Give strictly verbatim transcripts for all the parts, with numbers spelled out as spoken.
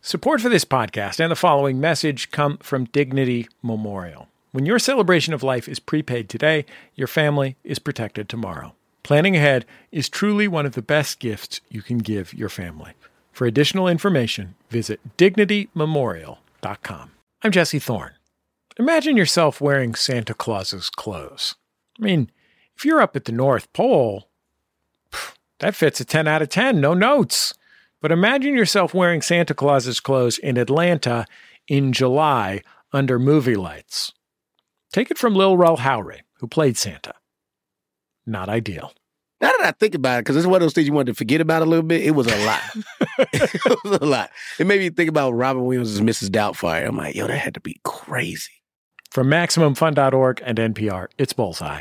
Support for this podcast and the following message come from Dignity Memorial. When your celebration of life is prepaid today, your family is protected tomorrow. Planning ahead is truly one of the best gifts you can give your family. For additional information, visit dignity memorial dot com. I'm Jesse Thorne. Imagine yourself wearing Santa Claus's clothes. I mean, if you're up at the North Pole, that fits a ten out of ten, no notes. But imagine yourself wearing Santa Claus's clothes in Atlanta in July under movie lights. Take it from Lil Rel Howery, who played Santa. Not ideal. Now that I think about it, because it's one of those things you wanted to forget about a little bit, it was a lot. It was a lot. It made me think about Robin Williams as Missus Doubtfire. I'm like, yo, that had to be crazy. From Maximum Fun dot org and N P R, it's Bullseye.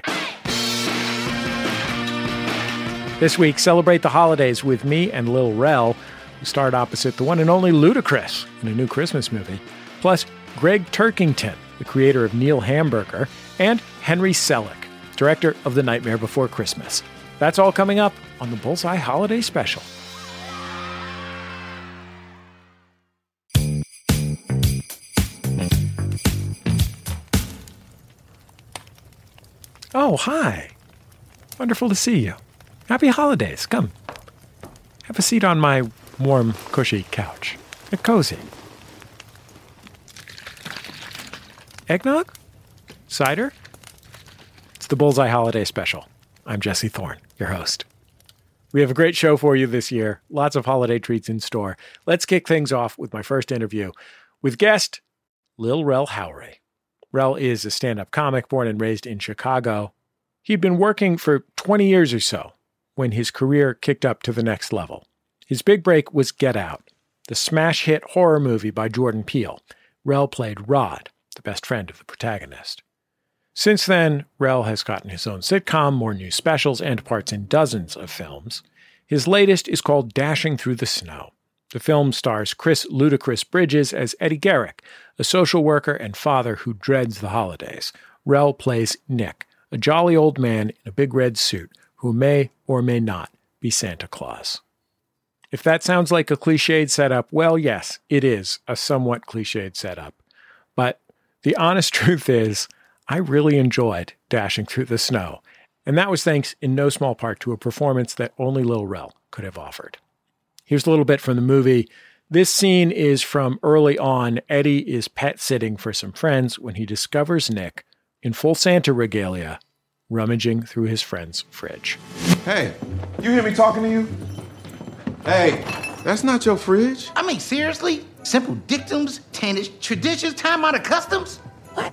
This week, celebrate the holidays with me and Lil Rel, who starred opposite the one and only Ludacris in a new Christmas movie, plus Greg Turkington, the creator of Neil Hamburger, and Henry Selick, director of The Nightmare Before Christmas. That's all coming up on the Bullseye Holiday Special. Oh, hi. Wonderful to see you. Happy holidays. Come. Have a seat on my warm, cushy couch. Get cozy. Eggnog? Cider? It's the Bullseye Holiday Special. I'm Jesse Thorne, your host. We have a great show for you this year. Lots of holiday treats in store. Let's kick things off with my first interview with guest Lil Rel Howery. Rel is a stand-up comic born and raised in Chicago. He'd been working for twenty years or so when his career kicked up to the next level. His big break was Get Out, the smash hit horror movie by Jordan Peele. Rel played Rod, the best friend of the protagonist. Since then, Rel has gotten his own sitcom, more new specials, and parts in dozens of films. His latest is called Dashing Through the Snow. The film stars Chris Ludacris Bridges as Eddie Garrick, a social worker and father who dreads the holidays. Rel plays Nick, a jolly old man in a big red suit who may or may not be Santa Claus. If that sounds like a cliched setup, well, yes, it is a somewhat cliched setup. But the honest truth is, I really enjoyed Dashing Through the Snow, and that was thanks in no small part to a performance that only Lil Rel could have offered. Here's a little bit from the movie. This scene is from early on. Eddie is pet sitting for some friends when he discovers Nick in full Santa regalia, rummaging through his friend's fridge. Hey, you hear me talking to you? Hey, that's not your fridge. I mean, seriously? Simple dictums, tennis, traditions, time out of customs? What?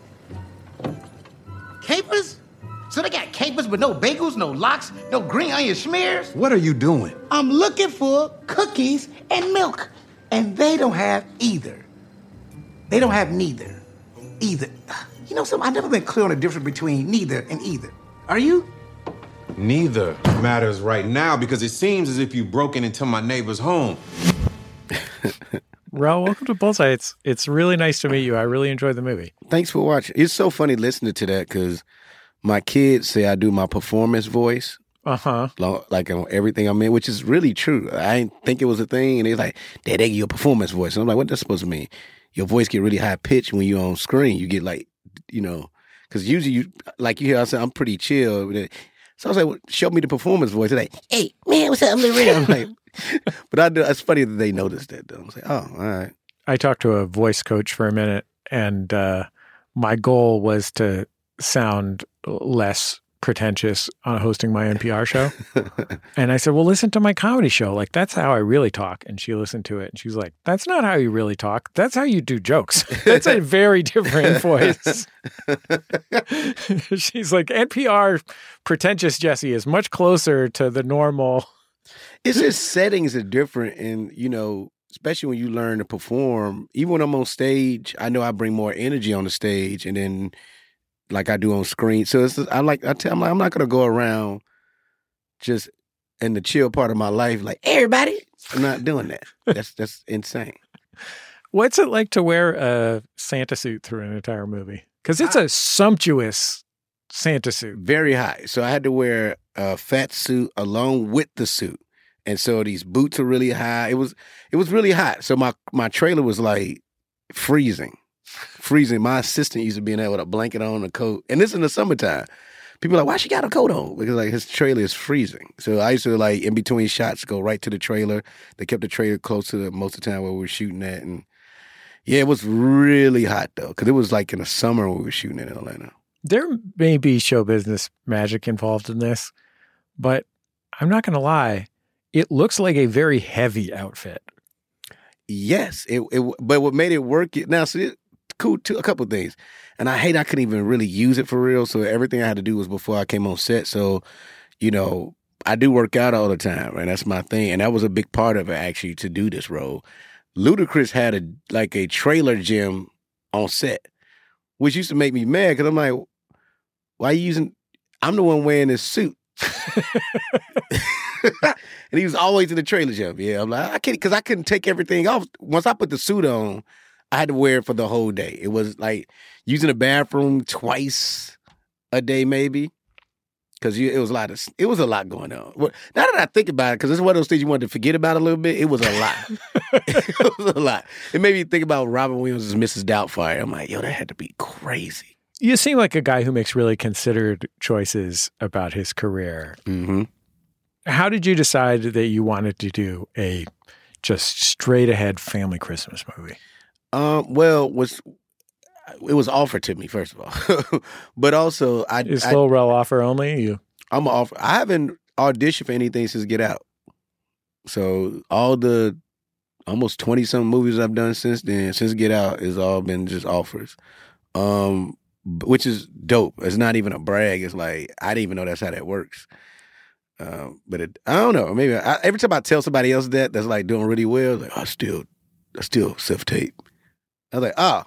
Capers? So they got capers but no bagels, no lox, no green onion smears? What are you doing? I'm looking for cookies and milk, and they don't have either. They don't have neither. Either. You know something? I've never been clear on the difference between neither and either. Are you? Neither matters right now because it seems as if you've broken into my neighbor's home. Rel, welcome to Bullseye. It's, it's really nice to meet you. I really enjoyed the movie. Thanks for watching. It's so funny listening to that because my kids say I do my performance voice. Uh-huh. Like on everything I'm in, which is really true. I didn't think it was a thing. And they're like, Dad, they give you a performance voice. And I'm like, what that's supposed to mean? Your voice get really high pitched when you're on screen. You get like, you know, because usually you, like you hear, I say, I'm pretty chill. So I was like, well, show me the performance voice. They're like, hey, man, what's up? I'm Lil Rel. I'm like, but I do, it's funny that they noticed that, though. I was like, oh, all right. I talked to a voice coach for a minute, and uh, my goal was to sound less pretentious on hosting my N P R show. And I said, well, listen to my comedy show. Like, that's how I really talk. And she listened to it, and she was like, that's not how you really talk. That's how you do jokes. That's a very different voice. She's like, N P R pretentious Jesse is much closer to the normal. It's just settings are different. And, you know, especially when you learn to perform, even when I'm on stage, I know I bring more energy on the stage. And then like I do on screen. So it's I like I tell I'm like I'm not gonna go around just in the chill part of my life like everybody. I'm not doing that. That's that's insane. What's it like to wear a Santa suit through an entire movie? Because it's a sumptuous Santa suit. Very high. So I had to wear a fat suit along with the suit. And so these boots are really high. It was it was really hot. So my my trailer was like freezing. Freezing. My assistant used to be in there with a blanket on, a coat. And this in the summertime. People are like, why she got a coat on? Because like his trailer is freezing. So I used to like in between shots go right to the trailer. They kept the trailer close to the most of the time where we were shooting at. And yeah, it was really hot though. Because it was like in the summer when we were shooting in Atlanta. There may be show business magic involved in this, but I'm not going to lie. It looks like a very heavy outfit. Yes, it, it but what made it work now, so it, cool, two, a couple of things. And I hate I couldn't even really use it for real, so everything I had to do was before I came on set. So, you know, I do work out all the time, right? That's my thing. And that was a big part of it, actually, to do this role. Ludacris had a like a trailer gym on set, which used to make me mad, because I'm like, why are you using, I'm the one wearing this suit. And he was always in the trailer gym. Yeah, I'm like, I can't, because I couldn't take everything off. Once I put the suit on, I had to wear it for the whole day. It was like using the bathroom twice a day, maybe, because it was a lot of it was a lot going on. Well, now that I think about it, because it's one of those things you wanted to forget about a little bit. It was a lot. It was a lot. It made me think about Robin Williams as Missus Doubtfire. I'm like, yo, that had to be crazy. You seem like a guy who makes really considered choices about his career. Mm-hmm. How did you decide that you wanted to do a just straight ahead family Christmas movie? Um, well, was it was offered to me, first of all, but also I is I, Lil Rel offer only? You, I'm offer. I haven't auditioned for anything since Get Out. So all the almost twenty some movies I've done since then, since Get Out, has all been just offers. Um. Which is dope. It's not even a brag. It's like, I didn't even know that's how that works. Um, but it, I don't know. Maybe I, every time I tell somebody else that, that's like doing really well, like, I still, I still self-tape. I was like, oh,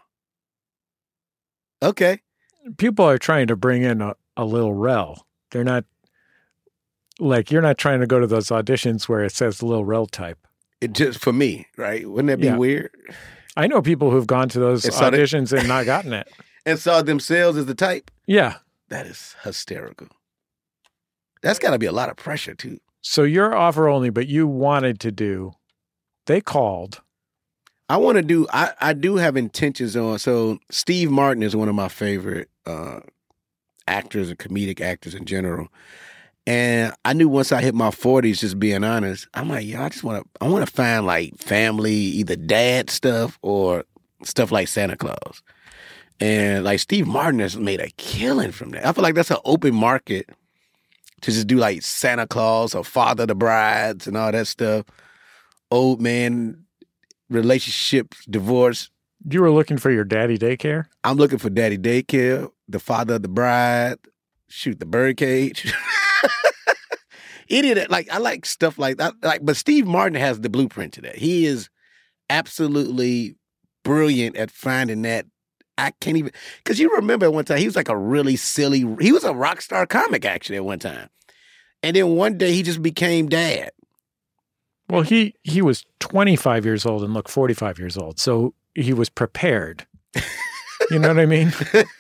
okay. People are trying to bring in a, a Lil Rel. They're not, like, you're not trying to go to those auditions where it says Lil Rel type. It just, for me, right? Wouldn't that be Yeah. weird? I know people who've gone to those And saw that- auditions and not gotten it. And saw themselves as the type? Yeah. That is hysterical. That's got to be a lot of pressure, too. So you're offer only, but you wanted to do, they called. I want to do, I, I do have intentions on, so Steve Martin is one of my favorite uh, actors and comedic actors in general. And I knew once I hit my forties, just being honest, I'm like, yo, I just want to, I want to find like family, either dad stuff or stuff like Santa Claus. And like Steve Martin has made a killing from that. I feel like that's an open market to just do like Santa Claus or Father of the Brides and all that stuff. Old man relationships, divorce. You were looking for your daddy daycare? I'm looking for Daddy Daycare, the Father of the Bride, shoot the birdcage. Any of that, like I like stuff like that. Like, but Steve Martin has the blueprint to that. He is absolutely brilliant at finding that. I can't even, because you remember at one time, he was like a really silly, he was a rock star comic actually at one time. And then one day he just became dad. Well, he, he was twenty-five years old and looked forty-five years old. So he was prepared. You know what I mean?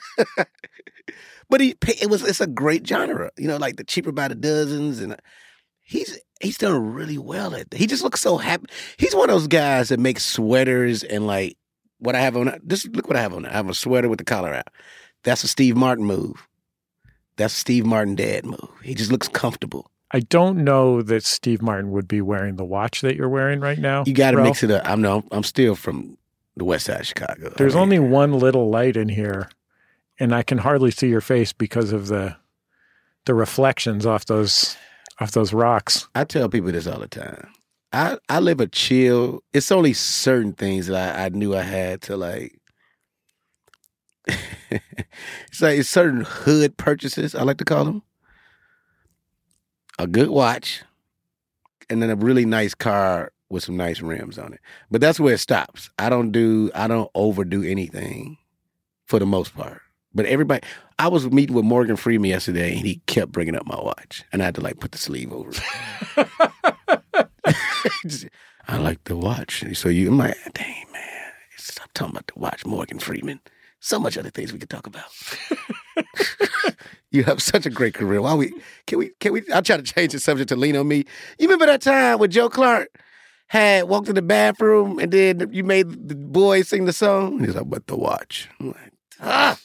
But he, it was, it's a great genre, you know, like the Cheaper by the Dozens. And he's, he's done really well at that. He just looks so happy. He's one of those guys that makes sweaters and like, what I have on, this look what I have on. I have a sweater with the collar out. That's a Steve Martin move. That's a Steve Martin dad move. He just looks comfortable. I don't know that Steve Martin would be wearing the watch that you're wearing right now. You got to Ralph. mix it up. I'm no, I'm still from the west side of Chicago. There's I mean, only one little light in here, and I can hardly see your face because of the the reflections off those off those rocks. I tell people this all the time. I, I live a chill. It's only certain things that I, I knew I had to like. It's like it's certain hood purchases, I like to call them. A good watch, and then a really nice car with some nice rims on it. But that's where it stops. I don't do. I don't overdo anything, for the most part. But everybody, I was meeting with Morgan Freeman yesterday, and he kept bringing up my watch, and I had to like put the sleeve over it. I like the watch. So you, I'm like, dang, man, stop talking about the watch, Morgan Freeman. So much other things we could talk about. You have such a great career. Why we can we can we? I'll try to change the subject to lean on me. You remember that time when Joe Clark had walked in the bathroom and then you made the boys sing the song? He's like, "But the watch." I'm like, ah.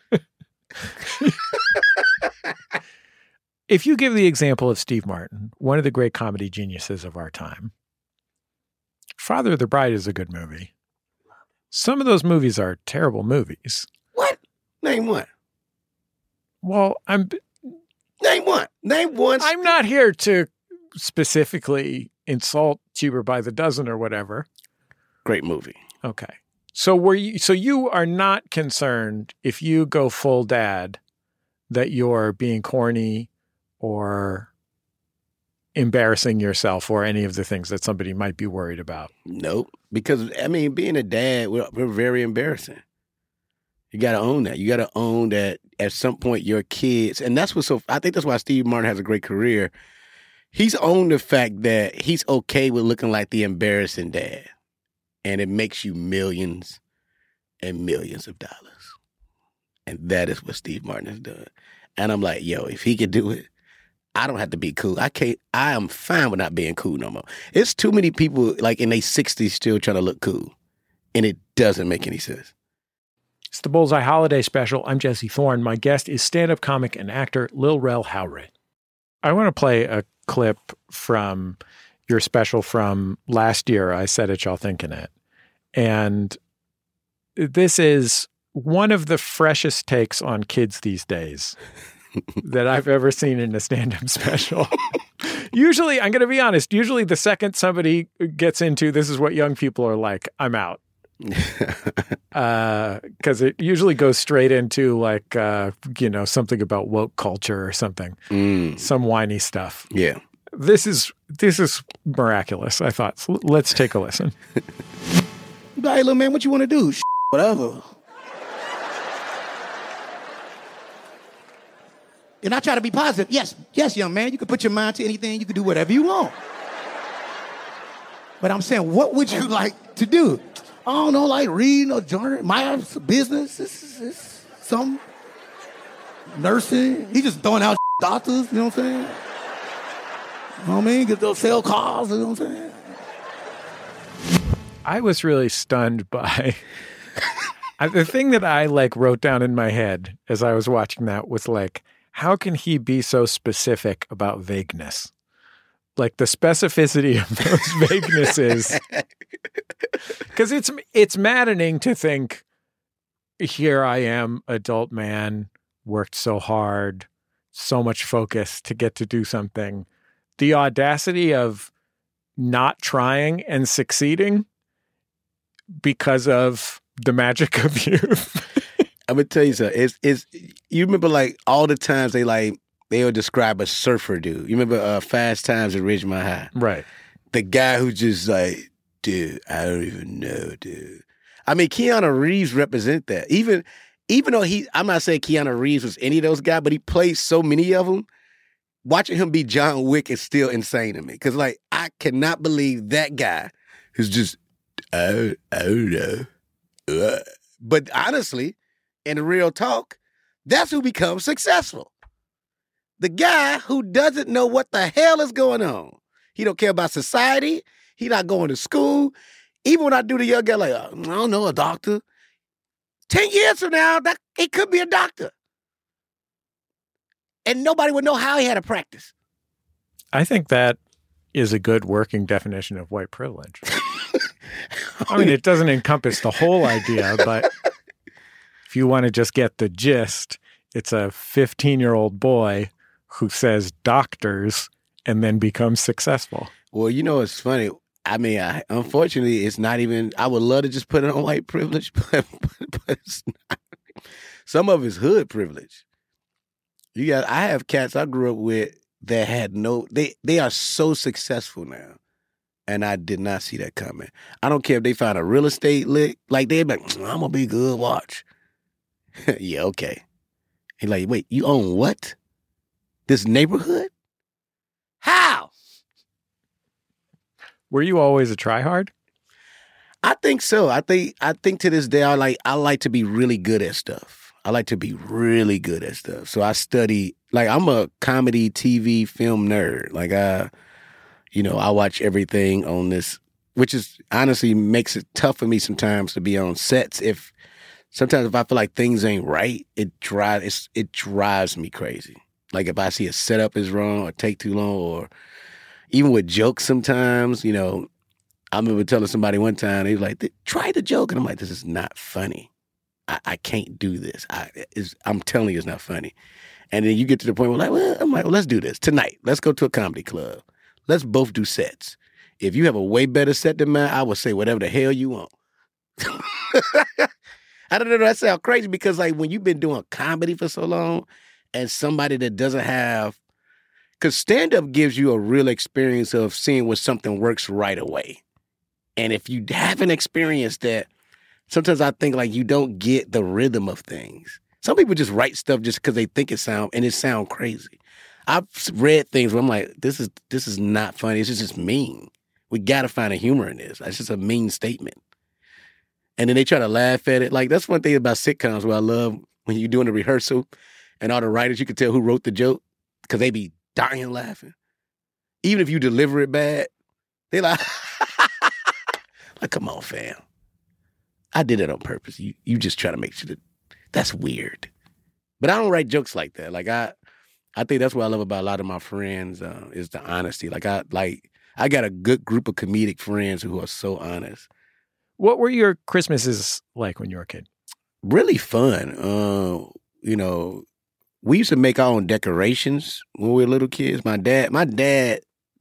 If you give the example of Steve Martin, one of the great comedy geniuses of our time, Father of the Bride is a good movie. Some of those movies are terrible movies. What? Name one. Well, I'm... Name one. Name one. I'm not here to specifically insult Cheaper by the Dozen or whatever. Great movie. Okay. So were you, so you are not concerned if you go full dad that you're being corny or embarrassing yourself or any of the things that somebody might be worried about? Nope. Because, I mean, being a dad, we're, we're very embarrassing. You got to own that. You got to own that at some point your kids, and that's what's so, I think that's why Steve Martin has a great career. He's owned the fact that he's okay with looking like the embarrassing dad. And it makes you millions and millions of dollars. And that is what Steve Martin has done. And I'm like, yo, if he could do it, I don't have to be cool. I can't, I am fine with not being cool no more. It's too many people like in their sixties still trying to look cool. And it doesn't make any sense. It's the Bullseye Holiday Special. I'm Jesse Thorne. My guest is stand-up comic and actor Lil Rel Howery. I want to play a clip from your special from last year. I Said It, Y'all Thinking It. And this is one of the freshest takes on kids these days that I've ever seen in a stand-up special. Usually, I'm going to be honest, usually the second somebody gets into this is what young people are like, I'm out. Because uh, it usually goes straight into like, uh, you know, something about woke culture or something, mm. some whiny stuff. Yeah. This is, this is miraculous, I thought. So let's take a listen. Hey, little man, what you want to do? Whatever. And I try to be positive. Yes, yes, young man, you can put your mind to anything. You can do whatever you want. But I'm saying, what would you like to do? I don't know, like reading or journal. My business, this is, this is some nursing. He just throwing out doctors, you know what I'm saying? You know what I mean? Get those sell cars, you know what I'm saying? I was really stunned by the thing that I like wrote down in my head as I was watching that was like, how can he be so specific about vagueness? Like the specificity of those vaguenesses. Because it's it's maddening to think, here I am, adult man, worked so hard, so much focus to get to do something. The audacity of not trying and succeeding because of the magic of youth. I'm gonna tell you something. It's it's you remember like all the times they like they'll describe a surfer dude. You remember uh, Fast Times at Ridgemont High? Right. The guy who's just like, dude, I don't even know, dude. I mean, Keanu Reeves represent that. Even even though he, I'm not saying Keanu Reeves was any of those guys, but he plays so many of them. Watching him be John Wick is still insane to me. Because like, I cannot believe that guy who's just, I, I don't know. Uh, but honestly, in real talk, that's who becomes successful. The guy who doesn't know what the hell is going on. He don't care about society. He not going to school. Even when I do the young guy, like, I don't know, a doctor. Ten years from now, that he could be a doctor. And nobody would know how he had to practice. I think that is a good working definition of white privilege. I mean, it doesn't encompass the whole idea, but if you want to just get the gist, it's a fifteen-year-old boy who says doctors and then becomes successful. Well, you know, it's funny. I mean, I, unfortunately, it's not even, I would love to just put it on white privilege, but, but, but it's not. Some of it's hood privilege. You got, I have cats I grew up with that had no, they, they are so successful now. And I did not see that coming. I don't care if they find a real estate lick. Like, they'd be like, I'm going to be good, watch. Yeah, okay. And like, wait, you own what? This neighborhood? How? Were you always a tryhard? I think so. I think I think to this day I like I like to be really good at stuff. I like to be really good at stuff. So I study, like I'm a comedy, T V, film nerd. Like I, you know, I watch everything on this, which is honestly makes it tough for me sometimes to be on sets. If sometimes if I feel like things ain't right, it drives it drives me crazy. Like if I see a setup is wrong or take too long, or even with jokes sometimes, you know, I remember telling somebody one time, they was like, try the joke. And I'm like, this is not funny. I, I can't do this. I, it's, I'm telling you, it's not funny. And then you get to the point where like, well, I'm like, well, let's do this tonight. Let's go to a comedy club. Let's both do sets. If you have a way better set than mine, I will say whatever the hell you want. I don't know, that sounds crazy because like when you've been doing comedy for so long and somebody that doesn't have, because stand-up gives you a real experience of seeing when something works right away. And if you haven't experienced that, sometimes I think like you don't get the rhythm of things. Some people just write stuff just because they think it sound and it sound crazy. I've read things where I'm like, this is this is not funny. It's just mean. We got to find a humor in this. It's just a mean statement. And then they try to laugh at it. Like that's one thing about sitcoms where I love when you're doing a rehearsal and all the writers, you can tell who wrote the joke because they be dying laughing. Even if you deliver it bad, they like, like, come on, fam. I did it on purpose. You you just try to make sure that that's weird. But I don't write jokes like that. Like I I think that's what I love about a lot of my friends uh, is the honesty. Like I like I got a good group of comedic friends who are so honest. What were your Christmases like when you were a kid? Really fun. Uh, you know, we used to make our own decorations when we were little kids. My dad, my dad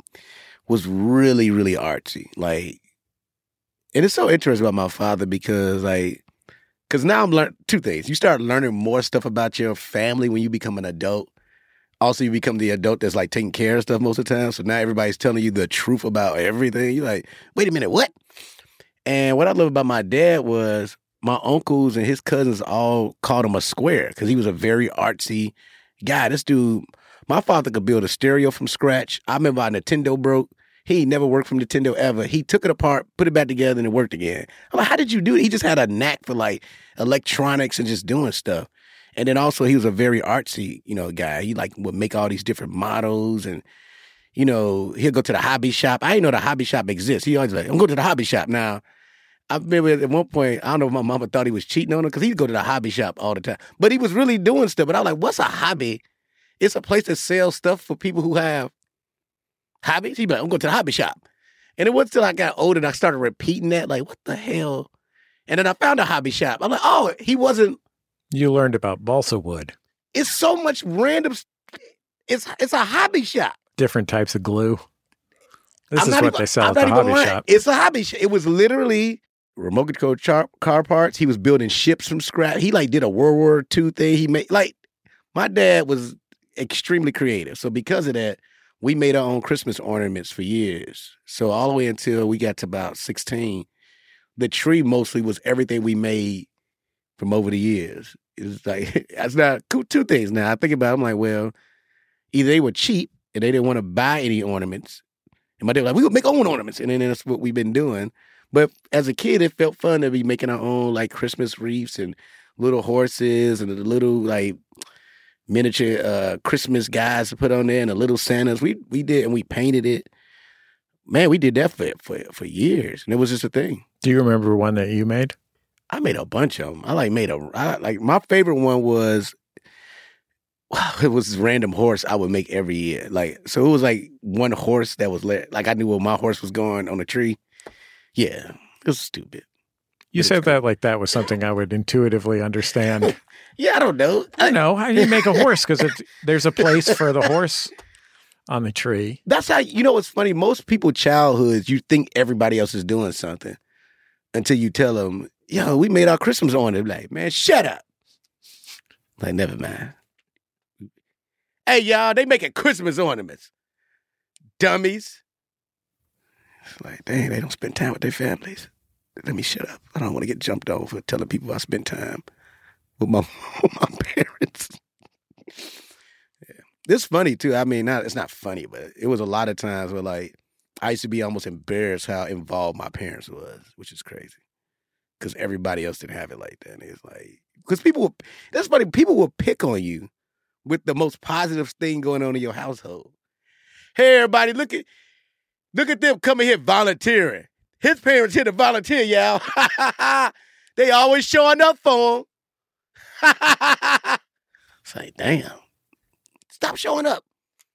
was really, really artsy. Like, and it's so interesting about my father because, like, because now I'm learning two things. You start learning more stuff about your family when you become an adult. Also, you become the adult that's like taking care of stuff most of the time. So now everybody's telling you the truth about everything. You're like, wait a minute, what? And what I love about my dad was my uncles and his cousins all called him a square because he was a very artsy guy. This dude, my father could build a stereo from scratch. I remember our Nintendo broke. He never worked from Nintendo ever. He took it apart, put it back together, and it worked again. I'm like, how did you do it? He just had a knack for like electronics and just doing stuff. And then also he was a very artsy, you know, guy. He like would make all these different models and, you know, he'll go to the hobby shop. I didn't know the hobby shop exists. He always like, I'm going to the hobby shop now. I remember at one point, I don't know if my mama thought he was cheating on her because he'd go to the hobby shop all the time. But he was really doing stuff. But I was like, what's a hobby? It's a place that sells stuff for people who have hobbies. He'd be like, I'm going to the hobby shop. And it wasn't until I got older and I started repeating that, like, what the hell? And then I found a hobby shop. I'm like, oh, he wasn't. You learned about balsa wood. It's so much random. It's it's a hobby shop. Different types of glue. This I'm is not what even, they sell I'm at the not even hobby lying. shop. It's a hobby shop. It was literally remote control car, car parts. He was building ships from scratch. He like did a World War Two thing. He made like my dad was extremely creative. So because of that, we made our own Christmas ornaments for years. So all the way until we got to about sixteen, the tree mostly was everything we made from over the years. It's like, that's not two things now. I think about it, I'm like, well, either they were cheap and they didn't want to buy any ornaments. And my dad was like, we would make our own ornaments. And then that's what we've been doing. But as a kid, it felt fun to be making our own like Christmas wreaths and little horses and the little like miniature uh, Christmas guys to put on there and the little Santas. We we did, and we painted it. Man, we did that for, for, for years. And it was just a thing. Do you remember one that you made? I made a bunch of them. I like made a, I, like my favorite one was, it was this random horse I would make every year. Like, so it was like one horse that was, like I knew where my horse was going on a tree. Yeah, it was stupid. You said that like that was something I would intuitively understand. Yeah, I don't know. I know how you make a horse because there's a place for the horse on the tree. That's how, you know what's funny? Most people childhoods, you think everybody else is doing something until you tell them, yo, we made our Christmas ornament. Like, man, shut up. Like, never mind. Hey, y'all, they making Christmas ornaments. Dummies. It's like, dang, they don't spend time with their families. Let me shut up. I don't want to get jumped on for telling people I spend time with my, with my parents. Yeah. This is funny, too. I mean, not it's not funny, but it was a lot of times where, like, I used to be almost embarrassed how involved my parents was, which is crazy. Because everybody else didn't have it like that. And it's like, because people will, that's funny, people will pick on you with the most positive thing going on in your household. Hey, everybody, look at look at them coming here volunteering. His parents here to volunteer, y'all. They always showing up for him. It's like, damn, stop showing up.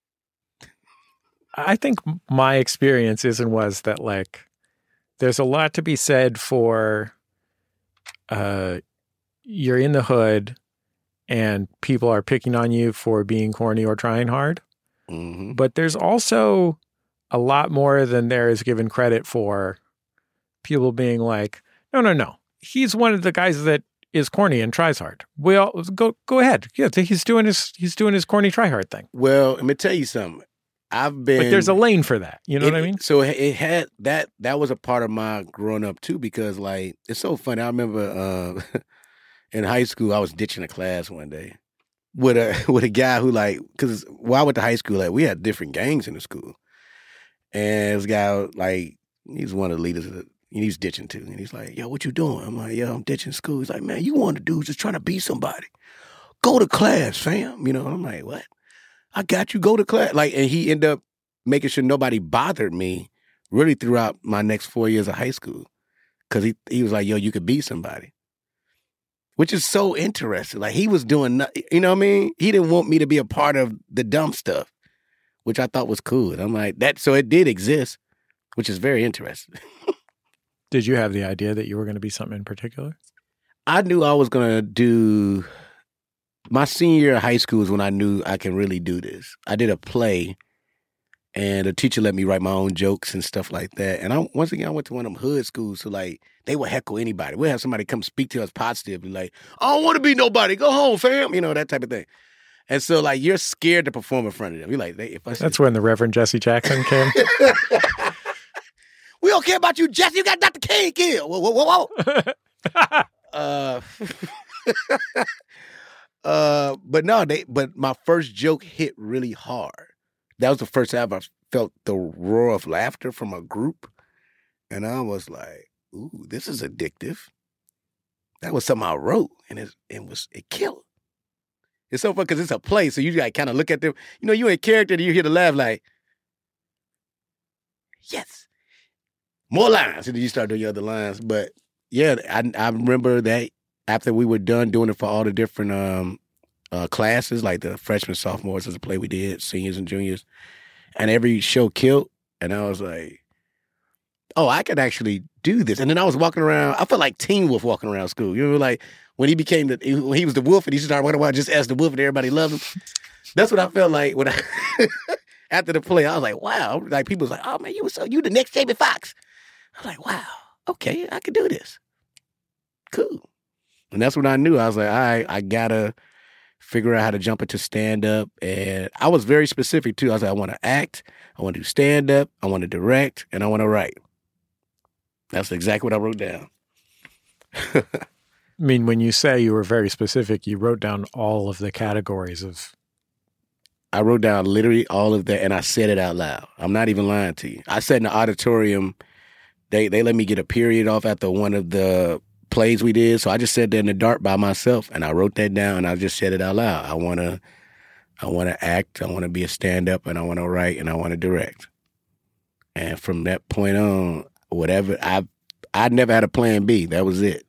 I think my experience is and was that, like, there's a lot to be said for uh, you're in the hood and people are picking on you for being corny or trying hard. Mm-hmm. But there's also a lot more than there is given credit for people being like, no, no, no. He's one of the guys that is corny and tries hard. Well, go go ahead. Yeah, he's doing his he's doing his corny try hard thing. Well, let me tell you something. I've been, but there's a lane for that. You know it, what I mean? So it had that. That was a part of my growing up too, because like it's so funny. I remember uh, in high school, I was ditching a class one day with a with a guy who like, because while I went to high school, like we had different gangs in the school, and this guy like he's one of the leaders of the, and he's ditching too, and he's like, "Yo, what you doing?" I'm like, "Yo, I'm ditching school." He's like, "Man, you one of the dudes just trying to be somebody. Go to class, fam." You know, and I'm like, "What? I got you. Go to class." Like, and he ended up making sure nobody bothered me really throughout my next four years of high school. Cause he, he was like, yo, you could be somebody. Which is so interesting. Like he was doing, nothing, you know what I mean? He didn't want me to be a part of the dumb stuff, which I thought was cool. And I'm like, that, so it did exist, which is very interesting. Did you have the idea that you were going to be something in particular? I knew I was going to do, my senior year of high school is when I knew I can really do this. I did a play, and the teacher let me write my own jokes and stuff like that. And I once again, I went to one of them hood schools, so like they would heckle anybody. We'd have somebody come speak to us positively, like, "I don't want to be nobody. Go home, fam." You know, that type of thing. And so like you're scared to perform in front of them. You're like, if I that's when the Reverend Jesse Jackson came. We don't care about you, Jesse. You got Doctor King killed. Whoa, whoa, whoa, whoa. uh, uh, but no, they. But my first joke hit really hard. That was the first time I felt the roar of laughter from a group. And I was like, ooh, this is addictive. That was something I wrote, and it, it was it killed. It's so fun because it's a play, so you like kind of look at them. You know, you're in character, and you hear the laugh like, yes, more lines. And then you start doing your other lines. But yeah, I, I remember that after we were done doing it for all the different um, uh, classes, like the freshmen, sophomores, as a play we did, seniors and juniors, and every show killed. And I was like, oh, I could actually do this. And then I was walking around. I felt like Teen Wolf walking around school. You know, like when he became the, when he was the wolf and he started walking around just as the wolf and everybody loved him. That's what I felt like when I, after the play. I was like, wow. Like people was like, oh man, you was so, you the next Jamie Foxx. I was like, wow, okay, I could do this. Cool. And that's when I knew. I was like, all right, I gotta figure out how to jump into stand-up. And I was very specific too. I was like, I want to act, I want to do stand-up, I want to direct, and I want to write. That's exactly what I wrote down. I mean, when you say you were very specific, you wrote down all of the categories of... I wrote down literally all of that, and I said it out loud. I'm not even lying to you. I sat in the auditorium. They they let me get a period off after one of the plays we did, so I just sat there in the dark by myself, and I wrote that down, and I just said it out loud. I want to I want to act, I want to be a stand-up, and I want to write, and I want to direct. And from that point on, whatever, I I never had a plan B. That was it.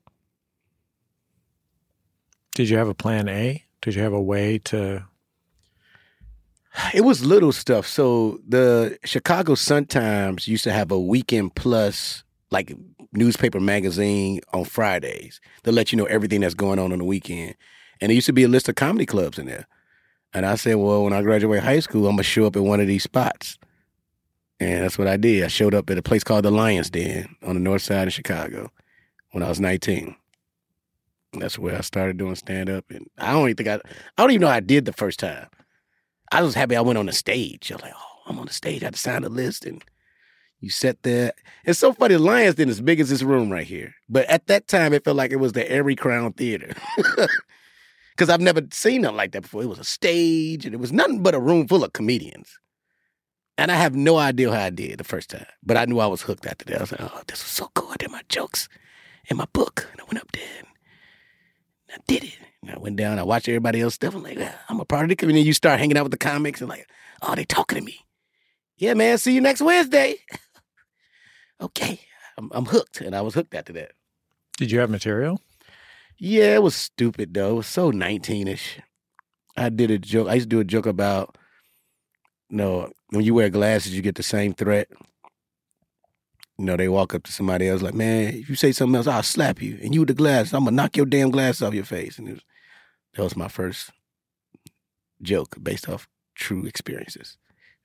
Did you have a plan A? Did you have a way to... It was little stuff. So the Chicago Sun-Times used to have a Weekend Plus, like, newspaper magazine on Fridays to let you know everything that's going on on the weekend. And there used to be a list of comedy clubs in there. And I said, well, when I graduate high school, I'm going to show up at one of these spots. And that's what I did. I showed up at a place called the Lions Den on the north side of Chicago when I was nineteen. That's where I started doing stand-up. And I don't even think I, I don't even know how I did the first time. I was happy I went on the stage. I was like, oh, I'm on the stage. I had to sign a list. And you sat there. It's so funny. The Lions Den is as big as this room right here. But at that time, it felt like it was the Erie Crown Theater. Because I've never seen nothing like that before. It was a stage, and it was nothing but a room full of comedians. And I have no idea how I did the first time. But I knew I was hooked after that. I was like, oh, this was so cool. I did my jokes in my book. And I went up there and I did it. went down. I watched everybody else stuff. I'm like, yeah, I'm a part of the community. And then you start hanging out with the comics and like, oh, they talking to me. Yeah, man, see you next Wednesday. Okay, I'm, I'm hooked. And I was hooked after that. Did you have material? Yeah, it was stupid, though. It was so nineteen-ish. I did a joke. I used to do a joke about, you know, when you wear glasses, you get the same threat. You know, they walk up to somebody else like, man, if you say something else, I'll slap you. And you with the glass, I'm going to knock your damn glass off your face. And it was, that was my first joke based off true experiences.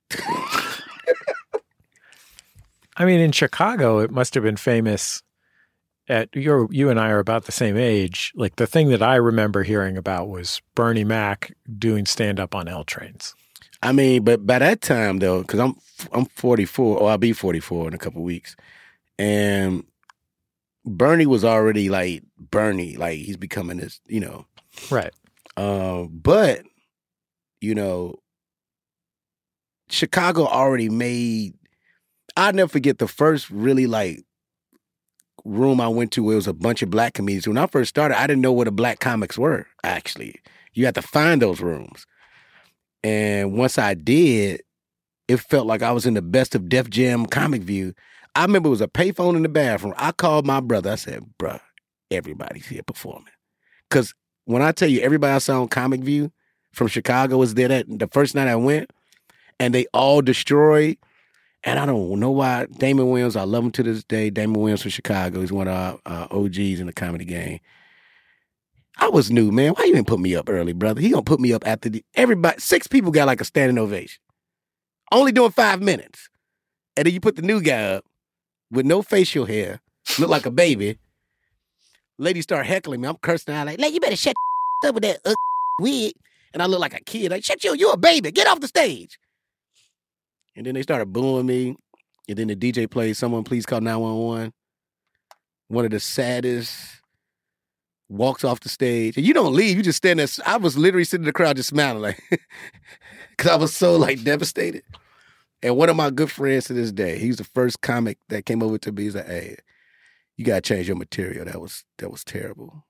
I mean, in Chicago, it must have been famous. At your, you and I are about the same age. Like the thing that I remember hearing about was Bernie Mac doing stand-up on L trains. I mean, but by that time though, because I'm I'm forty-four, or I'll be forty-four in a couple of weeks, and Bernie was already like Bernie, like he's becoming this, you know, right. Um, but you know, Chicago already made. I'll never forget the first really like room I went to where it was a bunch of black comedians. When I first started, I didn't know what the black comics were. Actually, you had to find those rooms. And once I did, it felt like I was in the Best of Def Jam Comic View. I remember it was a payphone in the bathroom. I called my brother. I said, bruh, everybody's here performing. Because when I tell you everybody I saw on Comic View from Chicago was there that the first night I went, and they all destroyed. And I don't know why. Damon Williams, I love him to this day. Damon Williams from Chicago. He's one of our uh, O Gs in the comedy game. I was new, man. Why you didn't put me up early, brother? He gonna put me up after the, everybody, six people got like a standing ovation. Only doing five minutes. And then you put the new guy up with no facial hair, look like a baby. Ladies start heckling me. I'm cursing out like, you better shut up with that uh, wig. And I look like a kid. Like, shut you, you're a baby. Get off the stage. And then they started booing me. And then the D J played Someone Please Call nine one one. One of the saddest. Walks off the stage. And you don't leave. You just stand there. I was literally sitting in the crowd just smiling like, because I was so like devastated. And one of my good friends to this day, he's the first comic that came over to me. He's like, hey, you got to change your material. That was, that was terrible.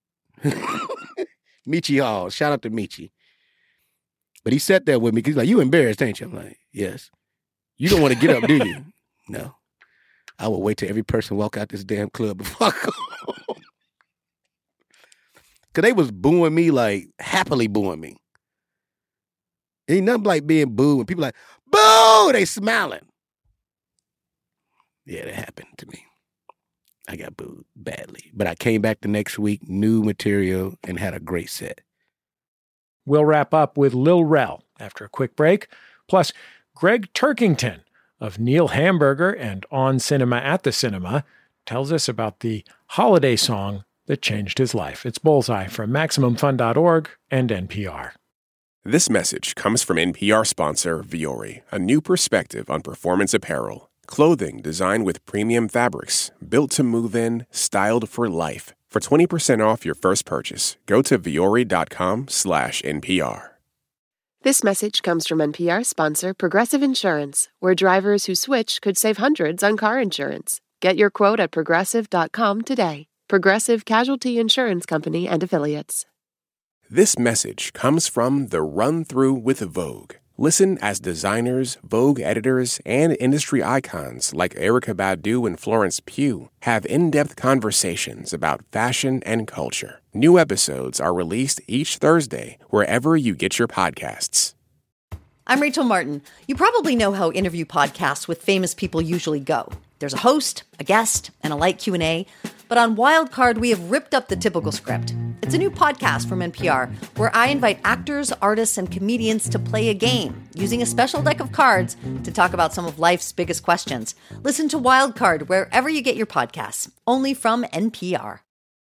Michi Hall. Shout out to Michi. But he sat there with me. He's like, you embarrassed, ain't you? I'm like, yes. You don't want to get up, do you? No. I will wait till every person walk out this damn club before I go home. Because they was booing me, like, happily booing me. Ain't nothing like being booed when people like, boo! They smiling. Yeah, that happened to me. I got booed badly. But I came back the next week, new material, and had a great set. We'll wrap up with Lil Rel after a quick break. Plus, Greg Turkington of Neil Hamburger and On Cinema at the Cinema tells us about the holiday song that changed his life. It's Bullseye from Maximum Fun dot org and N P R. This message comes from N P R sponsor Vuori, a new perspective on performance apparel. Clothing designed with premium fabrics, built to move in, styled for life. For twenty percent off your first purchase, go to vuori.com slash NPR. This message comes from N P R sponsor Progressive Insurance, where drivers who switch could save hundreds on car insurance. Get your quote at progressive dot com today. Progressive Casualty Insurance Company and Affiliates. This message comes from The Run Through with Vogue. Listen as designers, Vogue editors, and industry icons like Erykah Badu and Florence Pugh have in-depth conversations about fashion and culture. New episodes are released each Thursday wherever you get your podcasts. I'm Rachel Martin. You probably know how interview podcasts with famous people usually go. There's a host, a guest, and a light Q and A. But on Wildcard, we have ripped up the typical script. It's a new podcast from N P R where I invite actors, artists, and comedians to play a game using a special deck of cards to talk about some of life's biggest questions. Listen to Wildcard wherever you get your podcasts, only from N P R.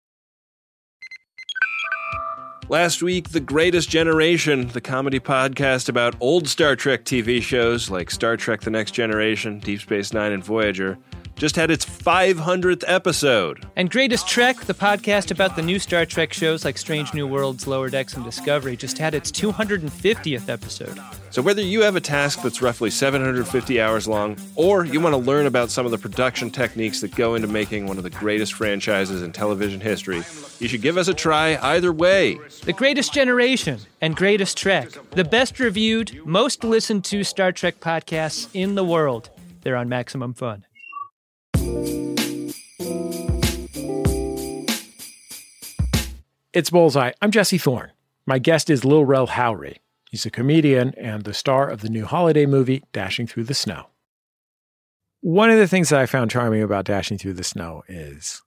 Last week, The Greatest Generation, the comedy podcast about old Star Trek T V shows like Star Trek The Next Generation, Deep Space Nine, and Voyager, just had its five hundredth episode. And Greatest Trek, the podcast about the new Star Trek shows like Strange New Worlds, Lower Decks, and Discovery, just had its two hundred fiftieth episode. So whether you have a task that's roughly seven hundred fifty hours long, or you want to learn about some of the production techniques that go into making one of the greatest franchises in television history, you should give us a try either way. The Greatest Generation and Greatest Trek, the best reviewed, most listened to Star Trek podcasts in the world. They're on Maximum Fun. It's Bullseye. I'm Jesse Thorne. My guest is Lil Rel Howery. He's a comedian and the star of the new holiday movie, Dashing Through the Snow. One of the things that I found charming about Dashing Through the Snow is,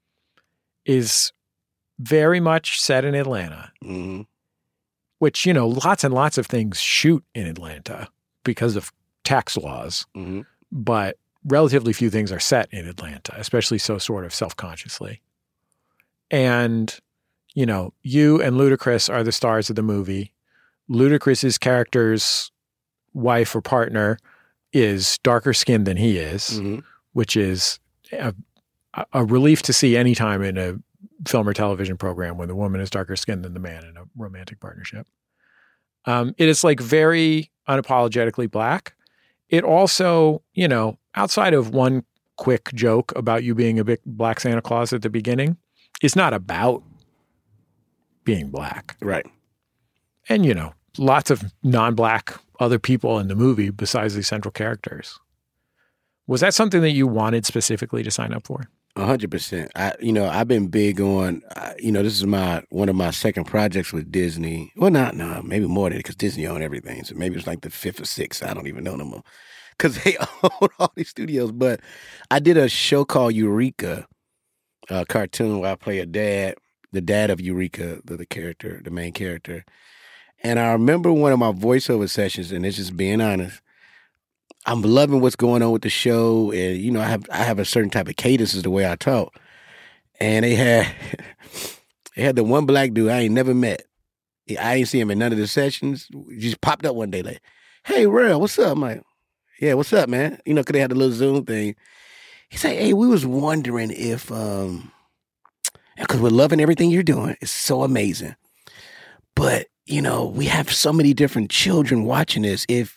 is very much set in Atlanta, mm-hmm. which, you know, lots and lots of things shoot in Atlanta because of tax laws, mm-hmm. but relatively few things are set in Atlanta, especially so sort of self-consciously. And, you know, you and Ludacris are the stars of the movie. Ludacris's character's wife or partner is darker skinned than he is, mm-hmm. which is a, a relief to see anytime in a film or television program when the woman is darker skinned than the man in a romantic partnership. Um, it is like very unapologetically black. It also, you know, outside of one quick joke about you being a big black Santa Claus at the beginning, it's not about being black. Right. And, you know, lots of non-black other people in the movie besides the central characters. Was that something that you wanted specifically to sign up for? A hundred percent. I, you know, I've been big on, uh, you know, this is my, one of my second projects with Disney. Well, not, no, maybe more than it because Disney own everything. So maybe it's like the fifth or sixth. I don't even know no more because they own all these studios. But I did a show called Eureka, a cartoon where I play a dad, the dad of Eureka, the, the character, the main character. And I remember one of my voiceover sessions, and it's just being honest, I'm loving what's going on with the show, and you know, I have I have a certain type of cadence is the way I talk. And they had they had the one black dude I ain't never met. I ain't see him in none of the sessions. He just popped up one day like, "Hey, Rel, what's up?" I'm like, "Yeah, what's up, man?" You know, because they had the little Zoom thing. He said, "Hey, we was wondering if, um, because we're loving everything you're doing. It's so amazing, but you know, we have so many different children watching this. If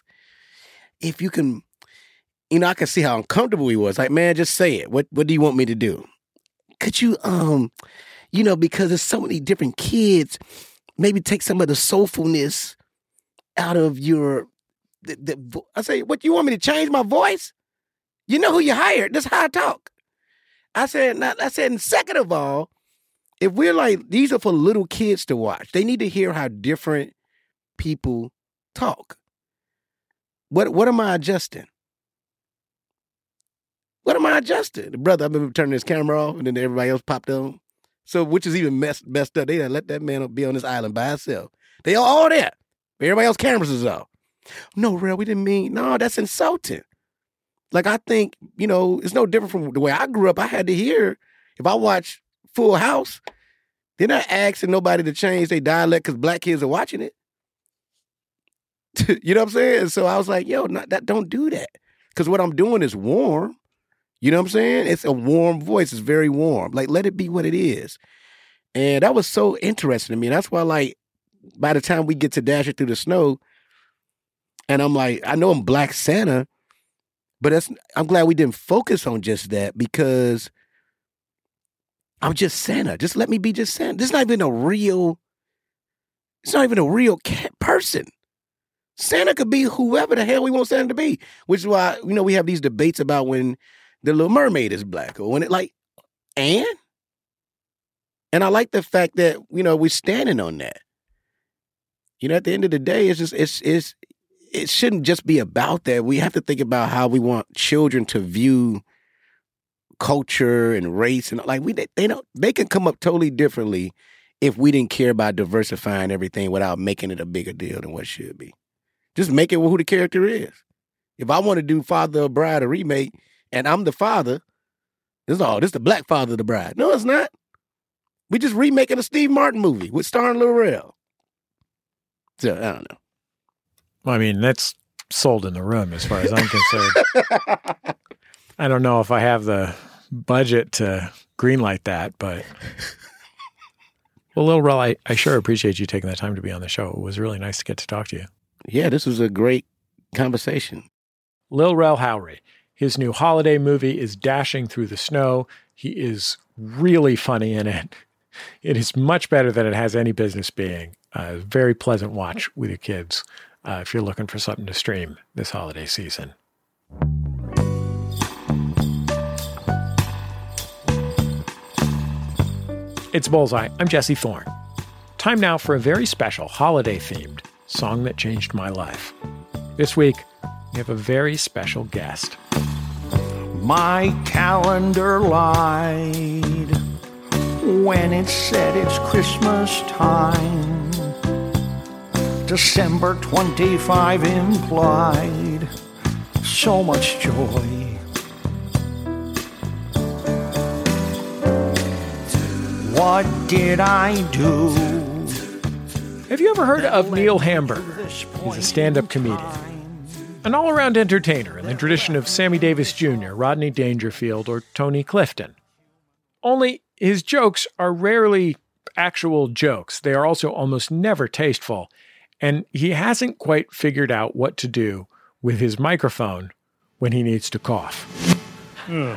If you can, you know, I can see how uncomfortable he was. Like, man, just say it. What What do you want me to do? Could you, um, you know, because there's so many different kids, maybe take some of the soulfulness out of your, the, the, I say, what, you want me to change my voice? You know who you hired. That's how I talk. I said, not, I said, and second of all, if we're like, these are for little kids to watch. They need to hear how different people talk. What what am I adjusting? What am I adjusting? The brother, I remember turning his camera off, and then everybody else popped on. So, which is even messed, messed up. They done let that man be on this island by himself. They all, all there. But everybody else's cameras is off. No, Rel, we didn't mean, no, that's insulting. Like, I think, you know, it's no different from the way I grew up. I had to hear, if I watch Full House, they're not asking nobody to change their dialect because black kids are watching it. You know what I'm saying? So I was like, yo, not, that don't do that. Because what I'm doing is warm. You know what I'm saying? It's a warm voice. It's very warm. Like, let it be what it is. And that was so interesting to me. That's why, like, by the time we get to Dashing Through the Snow, and I'm like, I know I'm Black Santa, but that's, I'm glad we didn't focus on just that because I'm just Santa. Just let me be just Santa. This is not even a real, it's not even a real cat person. Santa could be whoever the hell we want Santa to be, which is why, you know, we have these debates about when the Little Mermaid is black or when it like, and? And I like the fact that, you know, we're standing on that. You know, at the end of the day, it's just, it's, it's, it shouldn't just be about that. We have to think about how we want children to view culture and race and like we, they, they don't, they can come up totally differently if we didn't care about diversifying everything without making it a bigger deal than what it should be. Just make it who the character is. If I want to do Father of Bride, a remake, and I'm the father, this is all, this is the black father of the bride. No, it's not. We just remaking a Steve Martin movie with starring Lil Rel. So, I don't know. I mean, that's sold in the room as far as I'm concerned. I don't know if I have the budget to greenlight that, but well, Lil Rel, I, I sure appreciate you taking the time to be on the show. It was really nice to get to talk to you. Yeah, this was a great conversation. Lil Rel Howery. His new holiday movie is Dashing Through the Snow. He is really funny in it. It is much better than it has any business being. A very pleasant watch with your kids uh, if you're looking for something to stream this holiday season. It's Bullseye. I'm Jesse Thorne. Time now for a very special holiday-themed song that changed my life. This week, we have a very special guest. My calendar lied when it said it's Christmas time. December twenty-fifth implied so much joy. What did I do? Have you ever heard of Neil Hamburger? He's a stand-up comedian. An all-around entertainer in the tradition of Sammy Davis Junior, Rodney Dangerfield, or Tony Clifton. Only his jokes are rarely actual jokes. They are also almost never tasteful. And he hasn't quite figured out what to do with his microphone when he needs to cough. Uh,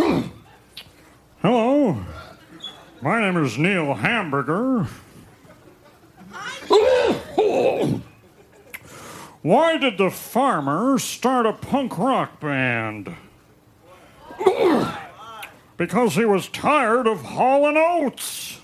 hello. My name is Neil Hamburger. Why did the farmer start a punk rock band? Because he was tired of Hall and Oates.